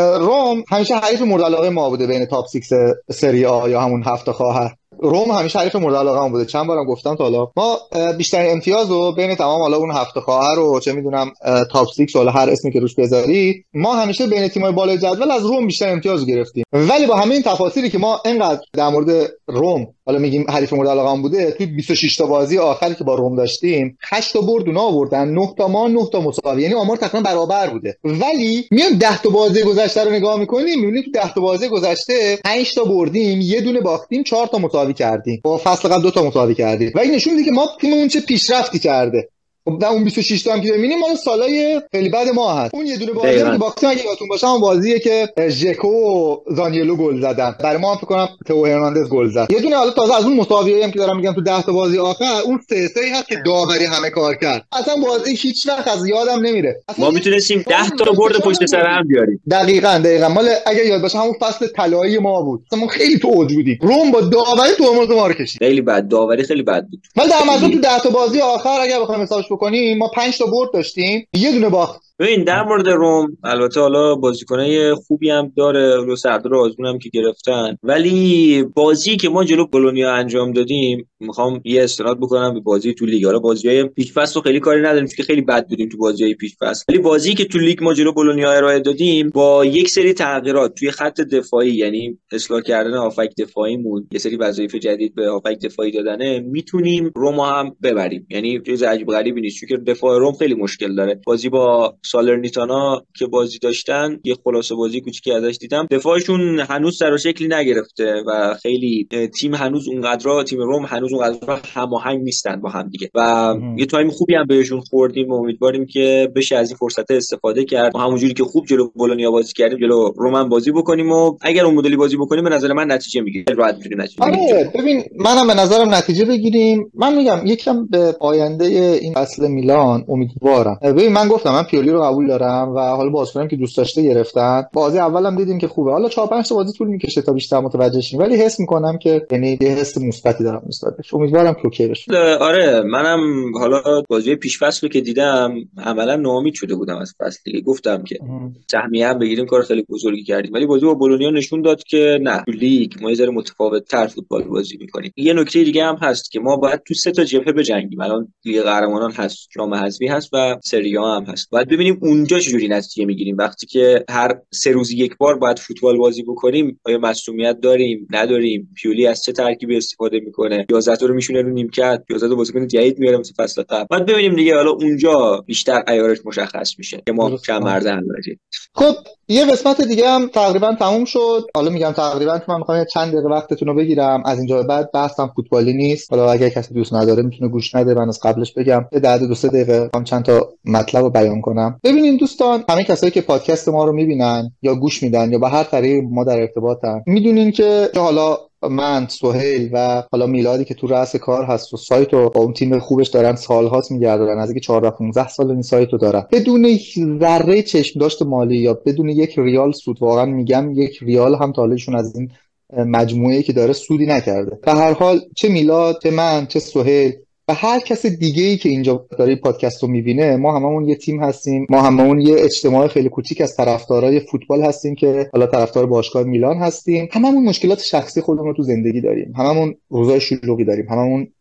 روم همیشه حریف مورد علاقه ما بوده بین تاپ 6 سری آ یا همون هفت خواهر. روم همیشه حریف مورد علاقه ما بوده، چند بارم گفتم تا حالا. ما بیشتر امتیاز رو بین تمام حالا اون هفت خواهر و چه میدونم تاپ 6 حالا هر اسمی که روش بذاری، ما همیشه بین تیم‌های بالای جدول از روم بیشتر امتیاز گرفتیم. ولی با همه این تفاصیلی که ما اینقدر در مورد روم حالا میگیم حریف مورد علاقه ما بوده، توی 26 تا بازی آخری که با روم داشتیم 8 تا برد اونا آوردن، 9 تا ما 9 تا مساوی، یعنی آمار تقریبا برابر بوده. ولی میام 10 تا بازی گذشته رو نگاه می‌کنیم می‌بینیم تو 10 تا بازی گذشته 5 تا بردیم، یه دونه باختیم، 4 تا مساوی کردیم. با فصل قبل 2 تا مساوی کردیم. و این نشون میده که ما تیممون چه پیشرفتی کرده. خب در اون 26 تا هم که ببینیم مال سالای خیلی بعد ما هست. اون یه دونه بازی هم که باختیم اگه یادتون باشه اون بازیه که ژکو و زانیلو گل زدن. برای ما هم فکر کنم تو هرناندز گل زد. یه دونه حالا تازه از اون مساویایی هم که دارم میگم تو 10 تا بازی آخر اون 3-3 هست که داوری همه کار کرد. اصلا بازی هیچ وقت از یادم نمیره. ما میتونستیم 10 تا برد پشت سر هم بیاریم. دقیقاً مال اگه یاد باشه همون فصل طلایی ما بود. ما خیلی تو اوج بودیم. روم با داوری تو مرز ما رو کشید. خیلی بد داوری، خیلی بد بود. ولی در مجموع تو 10 تا بازی آخر اگه بخوایم حسابش بکنیم ما 5 تا برد داشتیم، یه دونه باخت. ببین در مورد روم البته حالا بازیکنای خوبی هم داره، رو سردار آزمون هم که گرفتن، ولی بازی که ما جلو بولونیا انجام دادیم میخوام یه استناد بکنم به بازی تو لیگ. حالا بازی‌های پیش فصل رو خیلی کاری نداریم چون خیلی بد بودیم تو بازی‌های پیش فصل، ولی بازی که تو لیگ ما جلو بولونیا ارائه دادیم با یک سری تغییرات توی خط دفاعی، یعنی اصلاح کردن هافک دفاعیمون، یه سری وظایف جدید به هافک دفاعی دادنه، میتونیم روم هم ببریم. یعنی چیز عجیب غریبی نیست چون دفاع روم خیلی مشکل داره. بازی با سالرنیتانا که بازی داشتن یه خلاصه بازی کوچیکی ازش دیدم، دفاعشون هنوز سر و شکلی نگرفته و خیلی تیم هنوز اونقدر، تیم روم هنوز اونقدر هماهنگ نیستن با هم دیگه و یه تایم خوبی هم بهشون خوردیم و امیدواریم که بشه از این فرصت استفاده کرد و همونجوری که خوب جلو بولونیا بازی کردیم جلو روم هم بازی بکنیم و اگر اون مدلی بازی بکنیم به نظر من نتیجه میگیریم. راحت میتونیم نتیجه بگیریم. آره ببین منم به نظرم نتیجه بگیریم. من میگم یکم به آینده این فصل میلان امیدوارم. ببین من گفتم من پیولی رو قبول دارم و حالا بازیکنایی که دوست داشته گرفتن. بازی اولم دیدیم که خوبه، حالا 4-5 تا بازی طول میکشه تا بیشتر متوجه شیم، ولی حس میکنم که یعنی یه حس مثبتی دارم نسبتش. امیدوارم که اوکی بشه. آره منم حالا بازی پیش فصل که دیدم عملا ناامید شده بودم از فصل دیگه. گفتم که سهمیه هم بگیریم کار خیلی بزرگی کردیم، ولی بازی با بولونیا نشون داد که نه، تو لیگ ما یه ذره متفاوت‌تر فوتبال بازی می‌کنیم. یه نکته دیگه هم هست که ما باید تو 3 تا جبهه بجنگیم. الان لیگ قهرمانان هست، جام حذفی هست و سری آ هم هست. باید ببینیم اونجا چجوری نتیجه می‌گیریم. وقتی که هر 3 روز یک بار باید فوتبال بازی بکنیم، آیا معصومیت داریم نداریم، پیولی از چه ترکیبی استفاده می‌کنه، 11 رو میشونه رو نیمکت، 11 بازیکن جدید میاره مثل فصل قبل. باید ببینیم دیگه، حالا اونجا بیشتر عیارش مشخص میشه که ما چند مرده اندازی. خب یه قسمت دیگه هم تقریبا تموم شد. حالا میگم تقریبا چون من میخوام چند دقیقه وقتتون رو بگیرم. از اینجا به بعد بحثم فوتبالی نیست. حالا اگه کسی دوست نداره میتونه گوش نده. من از قبلش بگم یه 2-3 دقیقه هم چند تا مطلب رو بیان کنم. ببینید دوستان، همه کسایی که پادکست ما رو میبینن یا گوش میدن یا به هر طریق ما در ارتباطن، میدونین که حالا من، سهیل و حالا میلادی که تو رأس کار هست و سایت رو با اون تیم خوبش دارن سالهاست میگردن، از اینکه 14-15 سال این سایت رو دارن، بدون ذره چشم داشت مالی یا بدون یک ریال سود، واقعا میگم یک ریال هم تا حالشون از این مجموعه‌ای که داره سودی نکرده. به هر حال چه میلاد، چه من، چه سهیل و هر کس دیگه‌ای که اینجا داره پادکست رو میبینه، ما هممون یه تیم هستیم. ما هممون یه اجتماع خیلی کوچیک از طرفدارای فوتبال هستیم که حالا طرفدار باشگاه میلان هستیم. هممون مشکلات شخصی خودمون رو تو زندگی داریم، هممون روزای شلوغی داریم، هممون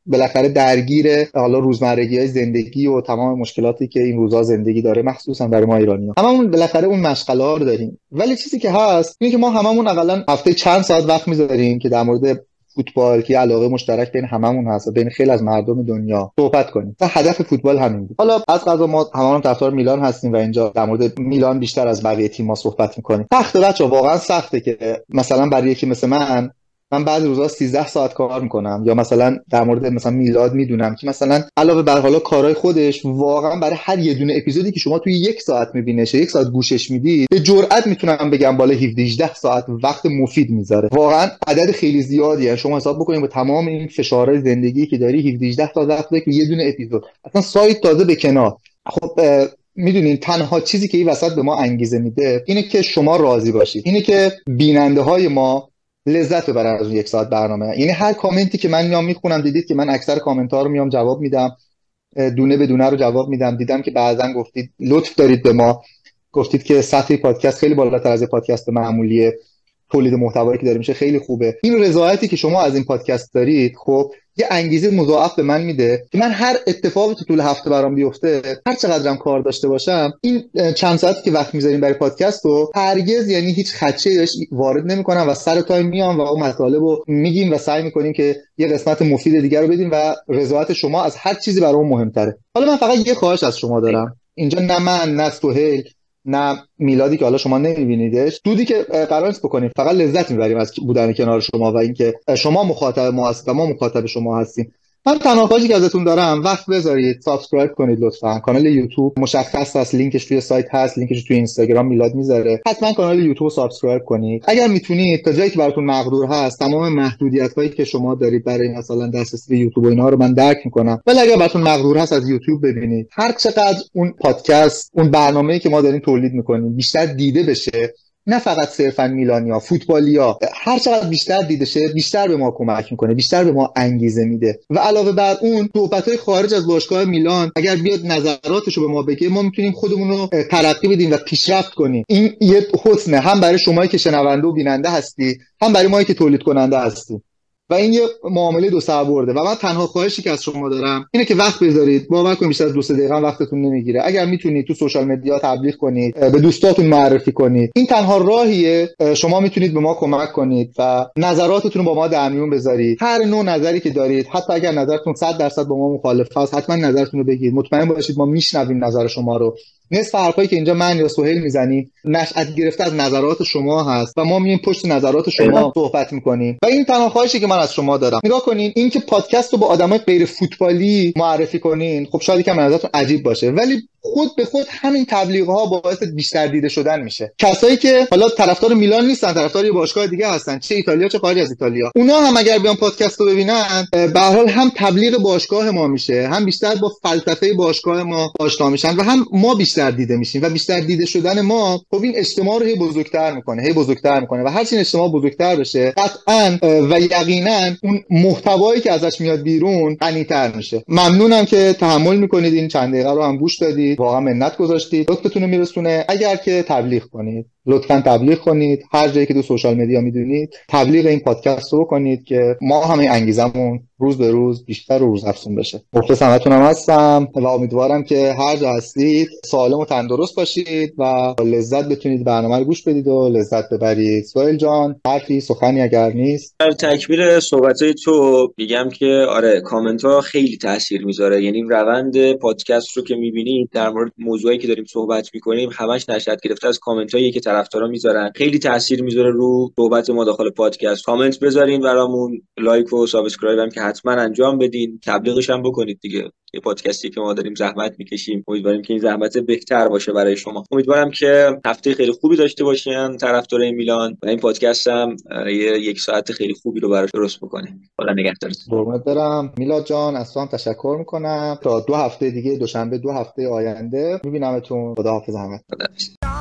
بالاخره درگیر حالا روزمرگی‌های زندگی و تمام مشکلاتی که این روزا زندگی داره، مخصوصا برای ما ایرانی‌ها. هممون بالاخره اون مشغله‌ها رو داریم، ولی چیزی که هست اینه که ما هممون حداقل هفته چند ساعت وقت می‌ذاریم که در مورد فوتبال که علاقه مشترک بین هممون هست و بین خیلی از مردم دنیا صحبت کنیم. و هدف فوتبال همین بود. حالا از قضا ما هممون طرفدار میلان هستیم و اینجا در مورد میلان بیشتر از بقیه تیم‌ها صحبت می‌کنیم. سخته بچه‌ها، واقعا سخته که مثلا برای یکی مثل من بعضی روزا 13 ساعت کار میکنم، یا مثلا در مورد مثلا میلاد میدونم که مثلا علاوه بر حالا کارهای خودش واقعا برای هر یه دونه اپیزودی که شما توی 1 ساعت میبینیش، 1 ساعت گوشش میدید، به جرئت میتونم بگم بالا 17-18 ساعت وقت مفید میذاره. واقعا عدد خیلی زیادیه. شما حساب بکنید با تمام این فشارهای زندگی که داری 17-18 ساعت وقت که یه دونه اپیزود، اصلا سایت تازه به کنار. خب میدونین تنها چیزی که این وسط به ما انگیزه میده اینه که شما راضی باشید، اینه که بیننده های ما لذت ببرن از اون 1 ساعت برنامه. یعنی هر کامنتی که من میام میخونم، دیدید که من اکثر کامنت ها رو میام جواب میدم، دونه به دونه رو جواب میدم. دیدم که بعضن گفتید لطف دارید به ما، گفتید که سطح پادکست خیلی بالاتر از پادکست معمولیه، تولید محتوایی که داره میشه خیلی خوبه. این رضایتی که شما از این پادکست دارید خب یه انگیزه مضاعف به من میده که من هر اتفاقی تو طول هفته برام بیفته، هر چقدرم کار داشته باشم، این چند ساعتی که وقت میذاریم برای پادکست رو هرگز یعنی هیچ خدشه‌ای بهش وارد نمیکنم و سر تایم میام و اون مطالب رو میگیم و سعی میکنیم که یه قسمت مفید دیگر رو بدیم و رضایت شما از هر چیزی برام مهمتره. حالا من فقط یه خواهش از شما دارم. اینجا نه من، نه سهیل، نه میلادی که حالا شما نمیبینیدش، دودی که قرار نیست بکنیم، فقط لذت میبریم از بودن کنار شما و اینکه شما مخاطب ما هستید و ما مخاطب شما هستیم. من تنها خواهشی که ازتون دارم وقت بذارید، سابسکرایب کنید لطفا. کانال یوتیوب مشخص هست، لینکش توی سایت هست، لینکش توی اینستاگرام میلاد میذاره. حتما کانال یوتیوب رو سابسکرایب کنید. اگر میتونید تا جایی که براتون مقدور هست، تمام محدودیت‌هایی که شما دارید برای مثلا دسترسی به یوتیوب و اینا رو من درک میکنم، ولی اگر براتون مقدور هست از یوتیوب ببینید. هر چقدر اون پادکست، اون برنامه‌ای که ما داریم تولید میکنیم بیشتر دیده بشه، نه فقط صرفا میلانیا، فوتبالیا، هر چقدر بیشتر دیده شه بیشتر به ما کمک میکنه، بیشتر به ما انگیزه میده. و علاوه بر اون صحبت‌های خارج از باشگاه میلان اگر بیاد نظراتشو به ما بگه، ما میتونیم خودمون رو ترقی بدیم و پیشرفت کنیم. این یه حسنه، هم برای شمایی که شنونده و بیننده هستی، هم برای ما که تولید کننده هستی. و این یه معامله دو سربرده. و من تنها خواهشی که از شما دارم اینه که وقت بذارید. باور کنید بیشتر از 2-3 دقیقه وقتتون نمیگیره. اگر میتونید تو سوشال مدیا تبلیغ کنید، به دوستاتون معرفی کنید. این تنها راهیه شما میتونید به ما کمک کنید و نظراتتون رو با ما در میون بذارید. هر نوع نظری که دارید، حتی اگر نظرتون 100% با ما مخالف است، حتما نظرتون رو بگید. مطمئن باشید ما میشنویم نظر شما رو. نصف حرفایی که اینجا من یا سهیل میزنیم نشأت گرفته از نظرات شما هست و ما میایم پشت نظرات شما صحبت میکنیم. و این تنها خواهشی که من از شما دارم. نگاه کنین، این که پادکست رو با آدمای غیر فوتبالی معرفی کنین، خب شاید یکم نظرتون عجیب باشه، ولی خود به خود همین تبلیغ‌ها باعث بیشتر دیده شدن میشه. کسایی که حالا طرفدار میلان نیستن، طرفدار یه باشگاه دیگه هستن، چه ایتالیا چه خارج از ایتالیا، اونا هم اگر بیان پادکست رو ببینن، به هر حال هم تبلیغ باشگاه ما میشه، هم بیشتر با فلسفه باشگاه ما آشنا میشن و هم ما بیشتر دیده میشیم. و بیشتر دیده شدن ما خب این اجتماع رو هی بزرگتر میکنه و هر چی اجتماع بزرگتر بشه، قطعاً و یقینا اون محتوایی که ازش میاد بیرون غنی‌تر میشه. ممنونم که تحمل میکنید، این چند دقیقه رو هم گوش دادید، واقعا منت گذاشتید. لطفتون رو میرسونه اگر که تبلیغ کنید، لطفاً تبلیغ کنید. هر جایی که تو سوشال مدیا میدونید تبلیغ این پادکست رو کنید که ما همین انگیزمون روز به روز بیشتر و روز افزون بشه. مخلص همتونم هستم و امیدوارم که هر جا هستید سالم و تندرست باشید و لذت بتونید برنامه رو گوش بدید و لذت ببرید. سهیل جان، حرفی سخنی اگر نیست؟ در تکمیل صحبتای تو میگم که آره، کامنت ها خیلی تاثیر میذاره. یعنی روند پادکست رو که میبینید در مورد موضوعی که داریم صحبت میکنیم همش نشأت گرفته از کامنت هایی که طرفدارا میذارن. خیلی تاثیر میذاره رو صحبت ما داخل پادکست. کامنت بذارین برامون، لایک و سابسکرایب هم که حتما انجام بدین، تبلیغش هم بکنید دیگه. یه پادکستی که ما داریم زحمت میکشیم، امیدواریم که این زحمت بهتر باشه برای شما. امیدوارم که هفته خیلی خوبی داشته باشین طرفدارای میلان و این پادکست هم یک ساعت خیلی خوبی رو براش درست بکنه. خدا نگهدارتون. قربونت برم میلاد جان، از تو هم تشکر میکنم. تا 2 هفته دیگه، دوشنبه 2 هفته آینده میبینمتون. خداحافظ همه. خدا